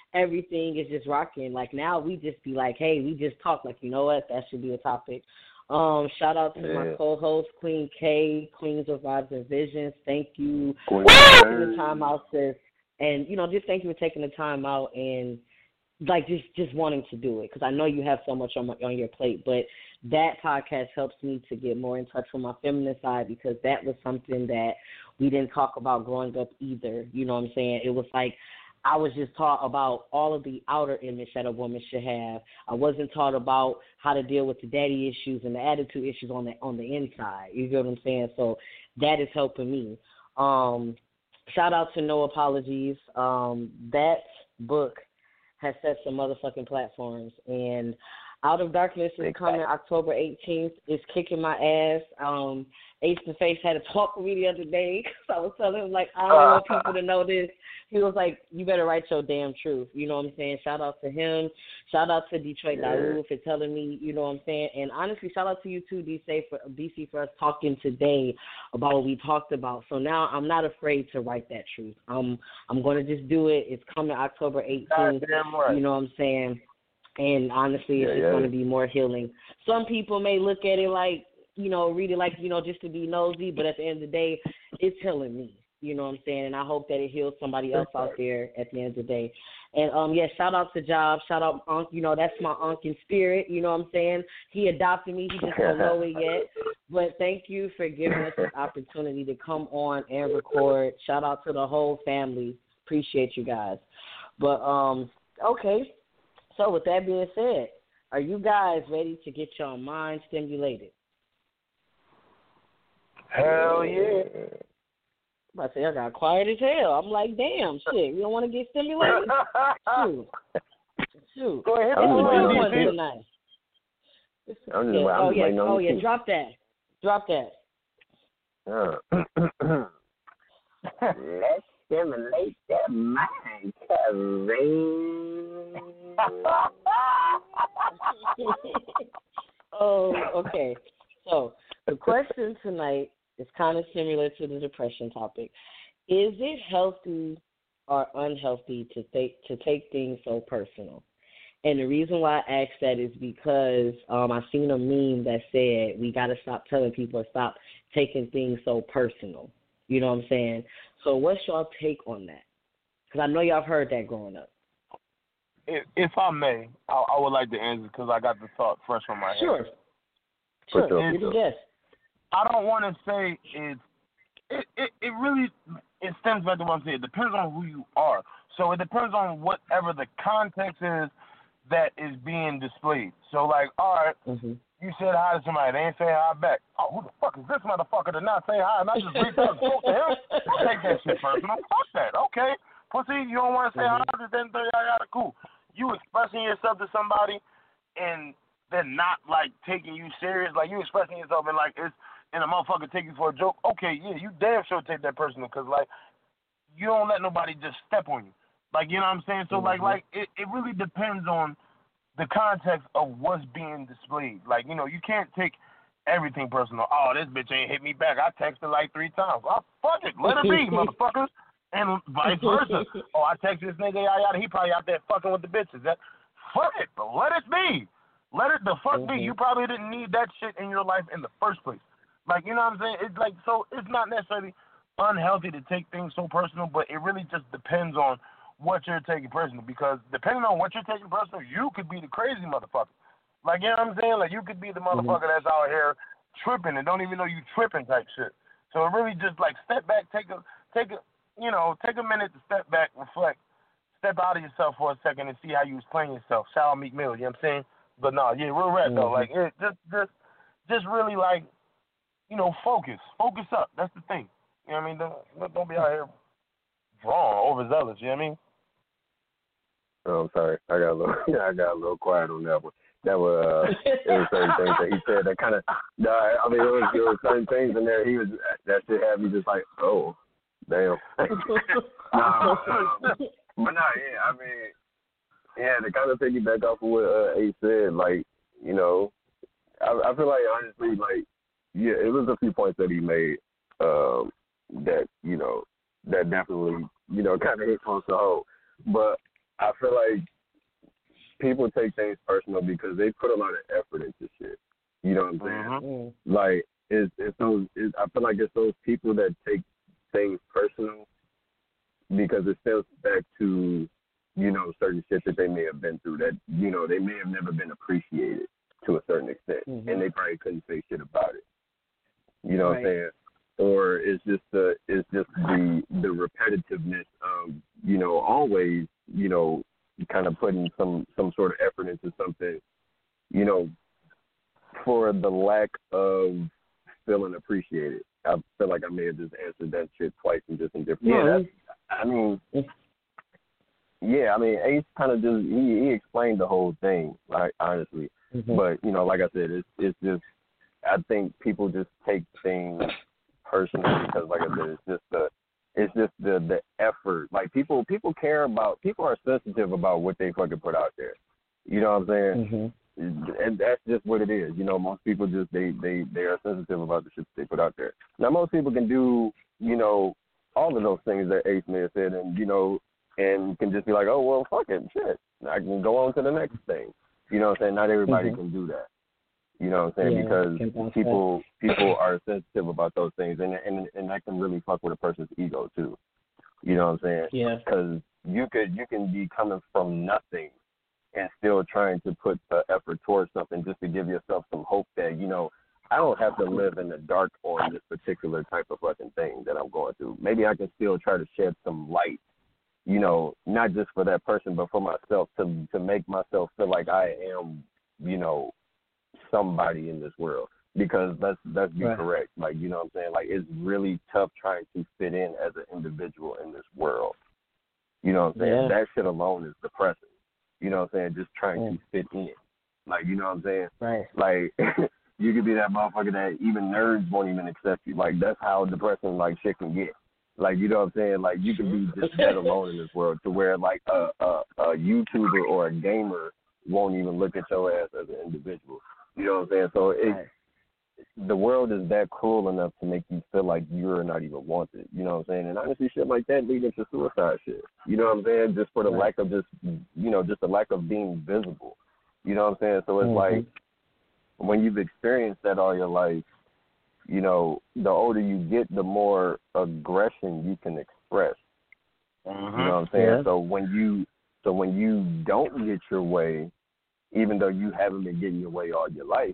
everything is just rocking. Like now we just be like, hey, we just talk. Like, you know what? That should be a topic. Um, shout out to yeah. my co-host Queen K, Queens of Vibes and Visions. Thank you Queen for taking the time out, sis. And you know, just thank you for taking the time out and like just just wanting to do it because I know you have so much on my, on your plate. But that podcast helps me to get more in touch with my feminine side because that was something that we didn't talk about growing up either. You know what I'm saying? It was like I was just taught about all of the outer image that a woman should have. I wasn't taught about how to deal with the daddy issues and the attitude issues on the on the inside. You get what I'm saying? So that is helping me. Um, shout out to No Apologies. Um, that book has set some motherfucking platforms. And Out of Darkness is coming October eighteenth. It's kicking my ass. Um, Ace to Face had a talk with me the other day because I was telling him, like, I don't want people to know this. He was like, you better write your damn truth. You know what I'm saying? Shout out to him. Shout out to Detroit yeah. Daewoo for telling me, you know what I'm saying? And honestly, shout out to you too, D C, for, D C, for us talking today about what we talked about. So now I'm not afraid to write that truth. I'm, I'm going to just do it. It's coming October eighteenth. Right. You know what I'm saying? And honestly, it's yeah, just yeah. going to be more healing. Some people may look at it like, you know, read it like, you know, just to be nosy, but at the end of the day, it's healing me. You know what I'm saying? And I hope that it heals somebody else out there at the end of the day. And, um, yeah, shout out to Job. Shout out, Unc. You know, that's my Unc in spirit. You know what I'm saying? He adopted me. He just don't know it yet. But thank you for giving us this opportunity to come on and record. Shout out to the whole family. Appreciate you guys. But, um, okay. So with that being said, are you guys ready to get your mind stimulated? Hell yeah. I say I got quiet as hell. I'm like, damn, shit. You don't want to get stimulated? Shoot. Shoot. Go ahead. I'm what just you waiting want tonight? I'm just, yeah. I'm oh, just yeah. waiting on Oh, the yeah. key. Drop that. Drop that. Uh. Let's stimulate that mind, Kareem. Oh, okay. So the question tonight is kind of similar to the depression topic. Is it healthy or unhealthy to take to take things so personal? And the reason why I asked that is because um, I seen a meme that said we got to stop telling people to stop taking things so personal. You know what I'm saying? So what's your take on that? Because I know y'all have heard that growing up. If, if I may, I, I would like to answer because I got the thought fresh on my head. Sure. Sure. sure. You guess. I don't want to say it's, it, it, it really, it stems back to what I'm saying. It depends on who you are. So it depends on whatever the context is that is being displayed. So, like, all right, mm-hmm. you said hi to somebody, they ain't say hi back. Oh, who the fuck is this motherfucker to not say hi? And I just reached out and spoke to him. Don't take that shit personal. Fuck that. Okay. Pussy, you don't want to say mm-hmm. hi, just then yada yada. Cool. You expressing yourself to somebody and they're not, like, taking you serious. Like, you expressing yourself and, like, it's, and a motherfucker take you for a joke. Okay, yeah, you damn sure take that personal because, like, you don't let nobody just step on you. Like, you know what I'm saying? So, mm-hmm. like, like it, it really depends on the context of what's being displayed. Like, you know, you can't take everything personal. Oh, this bitch ain't hit me back. I texted like three times. Oh, fuck it. Let her be, motherfuckers. And vice versa. Oh, I texted this nigga, yada, yada. He probably out there fucking with the bitches. That, fuck it. But let it be. Let it the fuck mm-hmm. be. You probably didn't need that shit in your life in the first place. Like, you know what I'm saying? It's like, so it's not necessarily unhealthy to take things so personal, but it really just depends on what you're taking personal, because depending on what you're taking personal, you could be the crazy motherfucker. Like, you know what I'm saying? Like, you could be the motherfucker mm-hmm. that's out here tripping and don't even know you tripping type shit. So it really just, like, step back, take a, take a, you know, take a minute to step back, reflect, step out of yourself for a second and see how you was playing yourself. Shout out Meek Mill, you know what I'm saying? But no, yeah, real rap, mm-hmm. though. Like, it, just, just, just really, like, you know, focus. Focus up. That's the thing. You know what I mean? Don't, don't be out here wrong, overzealous, you know what I mean? Oh, I'm sorry. I got a little, I got a little quiet on that one. That was, uh, it was certain things that he said that kind of, no, I mean, it was, there were certain things in there. He was, that shit had me just like, oh, damn. nah, um, but no, yeah, I mean, yeah, to kind of piggyback off of what uh, Ace said, like, you know, I, I feel like honestly, like, yeah, it was a few points that he made um, that, you know, that definitely, you know, kind of hit close to home. But I feel like people take things personal because they put a lot of effort into shit. You know what I'm saying? Mm-hmm. Like it's it's those. It's, I feel like it's those people that take things personal because it stems back to, you know, certain shit that they may have been through that, you know, they may have never been appreciated to a certain extent, mm-hmm. and they probably couldn't say shit about it. You know right. what I'm saying? Or it's just the it's just the the repetitiveness of, you know, always, you know, kind of putting some some sort of effort into something, you know, for the lack of feeling appreciated. I feel like I may have just answered that shit twice in just in different. No, yeah, that's, I mean, yeah, I mean, Ace kind of just he, he explained the whole thing, like honestly. Mm-hmm. But you know, like I said, it's it's just I think people just take things personally because, like I said, it's just the it's just the the effort. Like people people care about people are sensitive about what they fucking put out there. You know what I'm saying? Mm-hmm. And that's just what it is. You know, most people just they, they, they are sensitive about the shit that they put out there. Now, most people can do, you know, all of those things that Ace may have said, and you know, and can just be like, oh well, fuck it, shit, I can go on to the next thing. You know what I'm saying? Not everybody mm-hmm. can do that. You know what I'm saying? Yeah, because people that. people are sensitive about those things, and and and that can really fuck with a person's ego too. You know what I'm saying? Yeah. Because you could you can be coming from nothing and still trying to put the effort towards something just to give yourself some hope that, you know, I don't have to live in the dark on this particular type of fucking thing that I'm going through. Maybe I can still try to shed some light, you know, not just for that person, but for myself to to make myself feel like I am, you know, somebody in this world. Because let's let's be right. correct. Like, you know what I'm saying? Like, it's really tough trying to fit in as an individual in this world. You know what I'm saying? Yeah. That shit alone is depressing. You know what I'm saying? Just trying yeah. to fit in. Like, you know what I'm saying? Right. Like, you could be that motherfucker that even nerds won't even accept you. Like, that's how depressing, like, shit can get. Like, you know what I'm saying? Like, you can be just that alone in this world to where, like, a, a, a YouTuber or a gamer won't even look at your ass as an individual. You know what I'm saying? So it, right. the world is that cruel enough to make you feel like you're not even wanted. You know what I'm saying? And honestly, shit like that leads to suicide shit. You know what I'm saying? Just for the right. lack of just, you know, just the lack of being visible. You know what I'm saying? So it's mm-hmm. like when you've experienced that all your life, you know, the older you get, the more aggression you can express. Mm-hmm. You know what I'm saying? Yeah. So when you, so when you don't get your way, even though you haven't been getting your way all your life,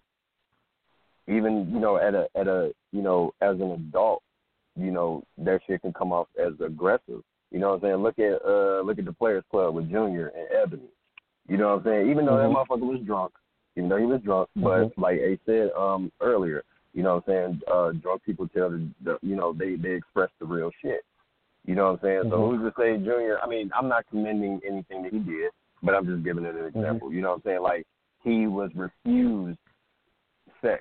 even, you know, at a, at a, you know, as an adult, you know, that shit can come off as aggressive. You know what I'm saying? Look at, uh, look at the Players Club with Junior and Ebony. You know what I'm saying? Even though mm-hmm. that motherfucker was drunk, even though he was drunk, but mm-hmm. like I said um, earlier, you know what I'm saying? Uh, drunk people tell the, the, you know, they, they express the real shit. You know what I'm saying? Mm-hmm. So who's to say Junior? I mean, I'm not commending anything that he did, but I'm just giving it an example. Mm-hmm. You know what I'm saying? Like, he was refused sex.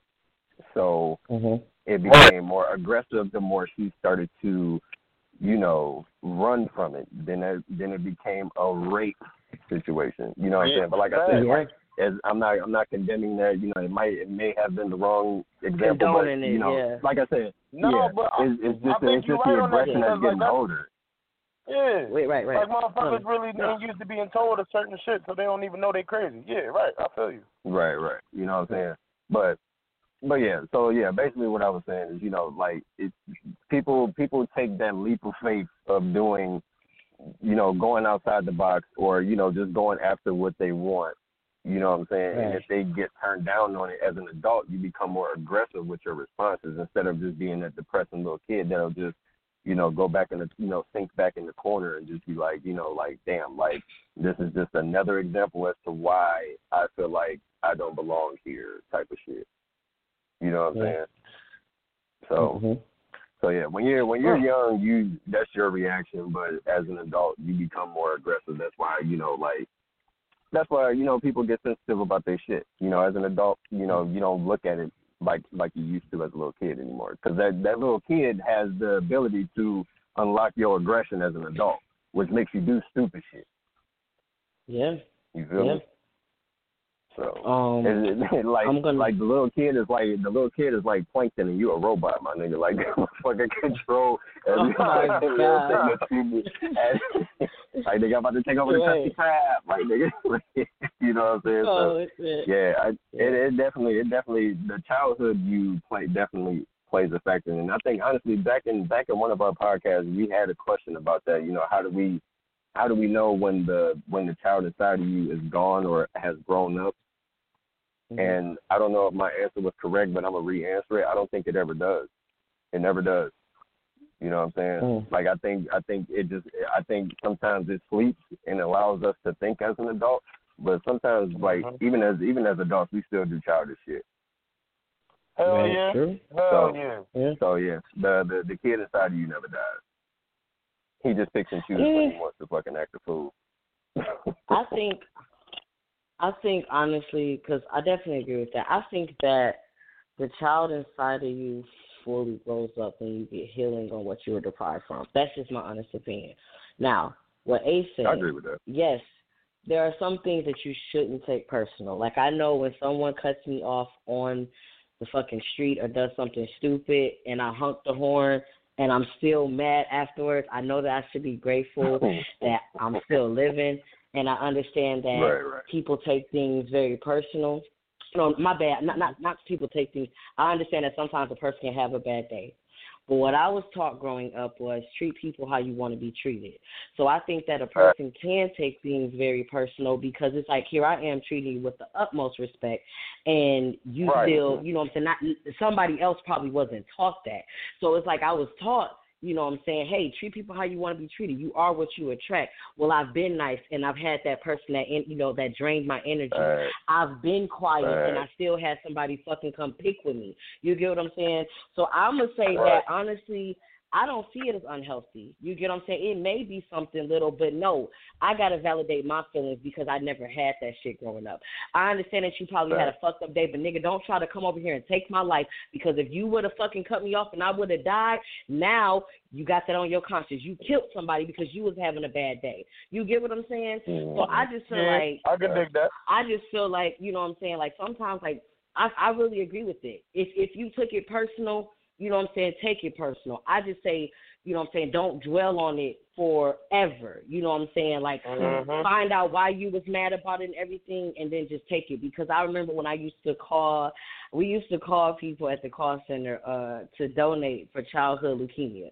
So mm-hmm. it became more aggressive the more she started to, you know, run from it. Then it, then it became a rape situation. You know what I'm saying? But like I said, yeah. like, as I'm not I'm not condemning that. You know, it might it may have been the wrong example, Condoning but it, you know, yeah. like I said, No, yeah, but I, it's, it's just I think it's you're just right the on that aggression because, that's getting like, older. Yeah. Wait, right, right. Like motherfuckers um, really no. ain't used to being told a certain shit, so they don't even know they crazy. Yeah, right. I feel you. Right, right. You know what I'm saying? But but yeah, so yeah, basically what I was saying is, you know, like it people people take that leap of faith of doing, you know, going outside the box or, you know, just going after what they want. You know what I'm saying? Right. And if they get turned down on it as an adult, you become more aggressive with your responses instead of just being that depressing little kid that'll just, you know, go back in the, you know, sink back in the corner and just be like, you know, like, damn, like, this is just another example as to why I feel like I don't belong here type of shit. You know what I'm yeah. saying? So, mm-hmm. so yeah, when you're when you're young, you that's your reaction, but as an adult, you become more aggressive. That's why, you know, like, that's why, you know, people get sensitive about their shit. You know, as an adult, you know, you don't look at it like like you used to as a little kid anymore. Because that, that little kid has the ability to unlock your aggression as an adult, which makes you do stupid shit. Yeah. You feel yeah. me? So um, it, it, like gonna... like the little kid is like the little kid is like Plankton and you a robot, my nigga. Like fucking control. Oh my god! Like nigga, I'm about to take over the Krusty Krab, like nigga. You know what I'm saying? Oh, so, it. yeah, I, yeah. It, it definitely, it definitely, the childhood you play definitely plays a factor. And I think honestly, back in back in one of our podcasts, we had a question about that. You know, how do we, how do we know when the when the child inside of you is gone or has grown up? Mm-hmm. And I don't know if my answer was correct, but I'm gonna re-answer it. I don't think it ever does. It never does. You know what I'm saying? Mm. Like I think I think it just I think sometimes it sleeps and allows us to think as an adult. But sometimes like mm-hmm. even as even as adults we still do childish shit. Hell Man, yeah. True. Hell so, yeah. yeah. So yeah. The, the the kid inside of you never dies. He just picks and chooses mm. when he wants to fucking act a fool. I think I think honestly, because I definitely agree with that. I think that the child inside of you fully grows up when you get healing on what you were deprived from. That's just my honest opinion. Now, what Ace said, I agree with that. Yes, there are some things that you shouldn't take personal. Like I know when someone cuts me off on the fucking street or does something stupid and I honk the horn and I'm still mad afterwards, I know that I should be grateful that I'm still living, and I understand that right, right. people take things very personal. No, my bad. Not, not not people take things. I understand that sometimes a person can have a bad day. But what I was taught growing up was treat people how you want to be treated. So I think that a person can take things very personal because it's like, here I am treating you with the utmost respect, and you right. still, you know what I'm saying, not, somebody else probably wasn't taught that. So it's like I was taught, you know what I'm saying, hey, treat people how you want to be treated. You are what you attract. Well, I've been nice, and I've had that person that, you know, that drained my energy. Right. I've been quiet, right. and I still had somebody fucking come pick with me. You get what I'm saying? So I'm going to say right. that, honestly, I don't see it as unhealthy. You get what I'm saying? It may be something little, but no, I got to validate my feelings because I never had that shit growing up. I understand that you probably right. had a fucked up day, but nigga, don't try to come over here and take my life, because if you would have fucking cut me off and I would have died, now you got that on your conscience. You killed somebody because you was having a bad day. You get what I'm saying? Mm-hmm. So I just feel yeah, like I can dig that. I just feel like, you know what I'm saying, like sometimes like I, I really agree with it. If if you took it personal, you know what I'm saying, take it personal. I just say, you know what I'm saying, don't dwell on it forever. You know what I'm saying? Like, mm-hmm. find out why you was mad about it and everything, and then just take it. Because I remember when I used to call, we used to call people at the call center uh, to donate for childhood leukemia.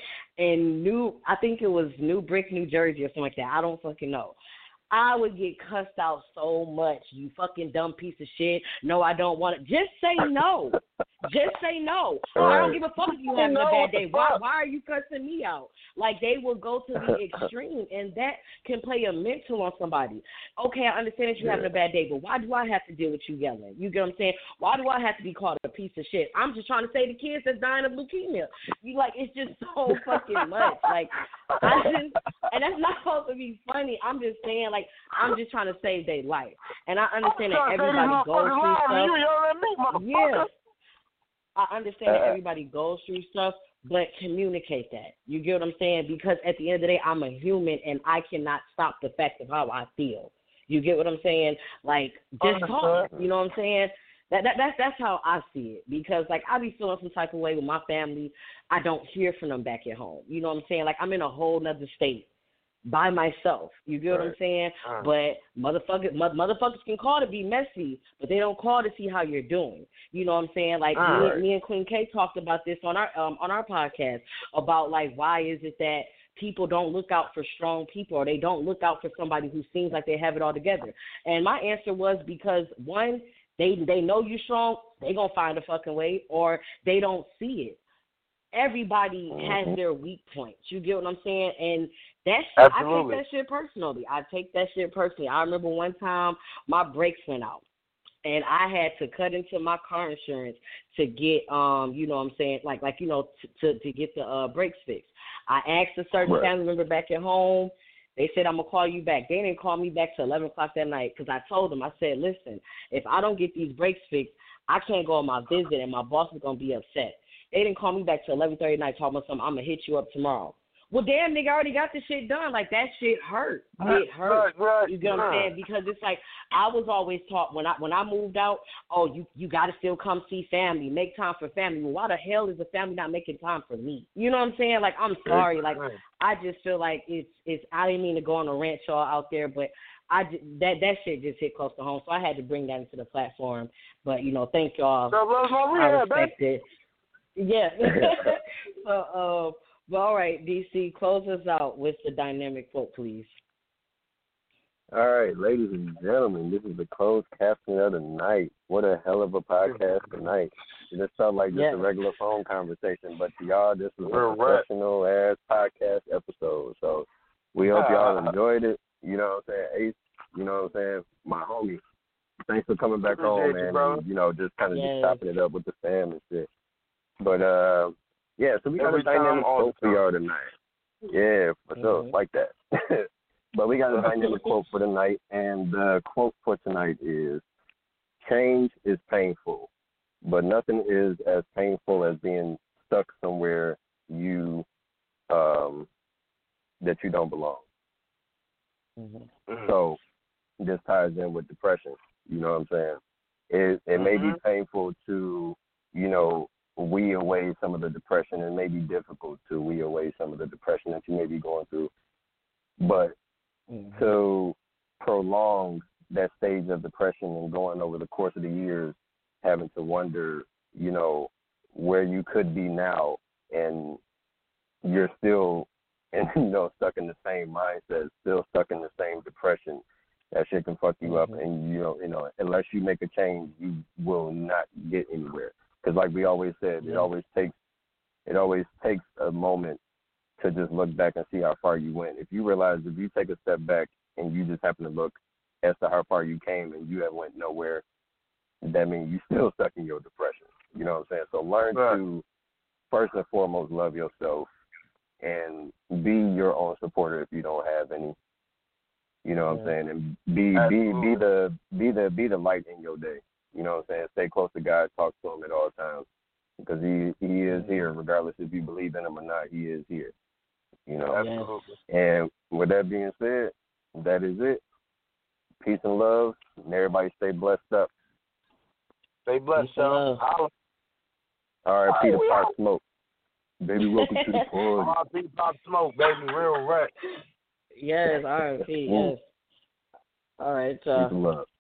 And New, I think it was New Brick, New Jersey or something like that. I don't fucking know. I would get cussed out so much. You fucking dumb piece of shit. No, I don't want it. Just say no. Just say no. Right. I don't give a fuck if you having a bad day. Why why are you cussing me out? Like, they will go to the extreme, and that can play a mental on somebody. Okay, I understand that you're yeah. having a bad day, but why do I have to deal with you yelling? You get what I'm saying? Why do I have to be called a piece of shit? I'm just trying to save the kids that's dying of leukemia. You like, it's just so fucking much. Like, I just, and that's not supposed to be funny. I'm just saying, like, I'm just trying to save their life. And I understand that everybody goes through stuff. Yeah. I understand that everybody goes through stuff, but communicate that. You get what I'm saying? Because at the end of the day, I'm a human, and I cannot stop the fact of how I feel. You get what I'm saying? Like, just talk. You know what I'm saying? That, that that's that's how I see it. Because, like, I be feeling some type of way with my family. I don't hear from them back at home. You know what I'm saying? Like, I'm in a whole nother state by myself. You get what right. I'm saying? Uh, but motherfuckers, motherfuckers can call to be messy, but they don't call to see how you're doing. You know what I'm saying? Like, uh, me, right. me and Queen K talked about this on our um, on our podcast about, like, why is it that people don't look out for strong people, or they don't look out for somebody who seems like they have it all together. And my answer was because, one, they they know you're strong, they gonna find a fucking way, or they don't see it. Everybody mm-hmm. has their weak points. You get what I'm saying? And that shit, I take that shit personally. I take that shit personally. I remember one time my brakes went out, and I had to cut into my car insurance to get, um, you know what I'm saying, like, like you know, to, to, to get the uh, brakes fixed. I asked a certain right. family member back at home. They said, I'm going to call you back. They didn't call me back till eleven o'clock that night because I told them, I said, listen, if I don't get these brakes fixed, I can't go on my visit, and my boss is going to be upset. They didn't call me back till eleven thirty at night talking about something, I'm going to hit you up tomorrow. well, damn, nigga, I already got the shit done. Like, that shit hurt. Right, It hurt. right, right, You get what I'm right. saying? Because it's like, I was always taught when I when I moved out, oh, you, you got to still come see family, make time for family. Well, why the hell is the family not making time for me? You know what I'm saying? Like, I'm sorry. Like, I just feel like it's, it's I didn't mean to go on a rant y'all out there, but I just, that, that shit just hit close to home. So I had to bring that into the platform. But, you know, thank y'all. I respect it. Yeah. so, uh, well, all right, D C, close us out with the dynamic quote, please. All right, ladies and gentlemen, this is the closed caption of the night. What a hell of a podcast tonight. This felt like just yeah. a regular phone conversation, but to y'all, this was We're a professional-ass podcast episode. So we hope y'all enjoyed it. You know what I'm saying? Ace, you know what I'm saying? My homie, thanks for coming back home, man. You, and, you know, just kind of yes. just chopping it up with the fam and shit. But, uh, yeah, so we got Every a dynamic time, quote for y'all tonight. Yeah, for mm-hmm. sure. Like that. But we got a dynamic quote for the night, and the quote for tonight is, change is painful, but nothing is as painful as being stuck somewhere you um, that you don't belong. Mm-hmm. So this ties in with depression. You know what I'm saying? It, it may mm-hmm. be painful to, you know, wee away some of the depression. It may be difficult to wee away some of the depression that you may be going through. But mm-hmm. to prolong that stage of depression and going over the course of the years, having to wonder, you know, where you could be now, and you're still, and you know, stuck in the same mindset, still stuck in the same depression. That shit can fuck you mm-hmm. up, and you know, you know, unless you make a change, you will not get anywhere. Because, like we always said, yeah. it always takes, it always takes a moment to just look back and see how far you went. If you realize, if you take a step back and you just happen to look as to how far you came and you have went nowhere, that means you're still stuck in your depression. You know what I'm saying? So learn right. to, first and foremost, love yourself and be your own supporter if you don't have any. You know what yeah. I'm saying? And be Absolutely. be be the be the be the light in your day. You know what I'm saying? Stay close to God, talk to him at all times. Because he, he is here, regardless if you believe in him or not, he is here. You know? Absolutely. And with that being said, that is it. Peace and love, and everybody stay blessed up. Stay blessed, y'all. All right, Peter Pop Smoke. Baby, welcome to the party. All right, Peter Pop Smoke, baby, real rap. Yes, all right, Pete, yes. All right, uh, peace and love.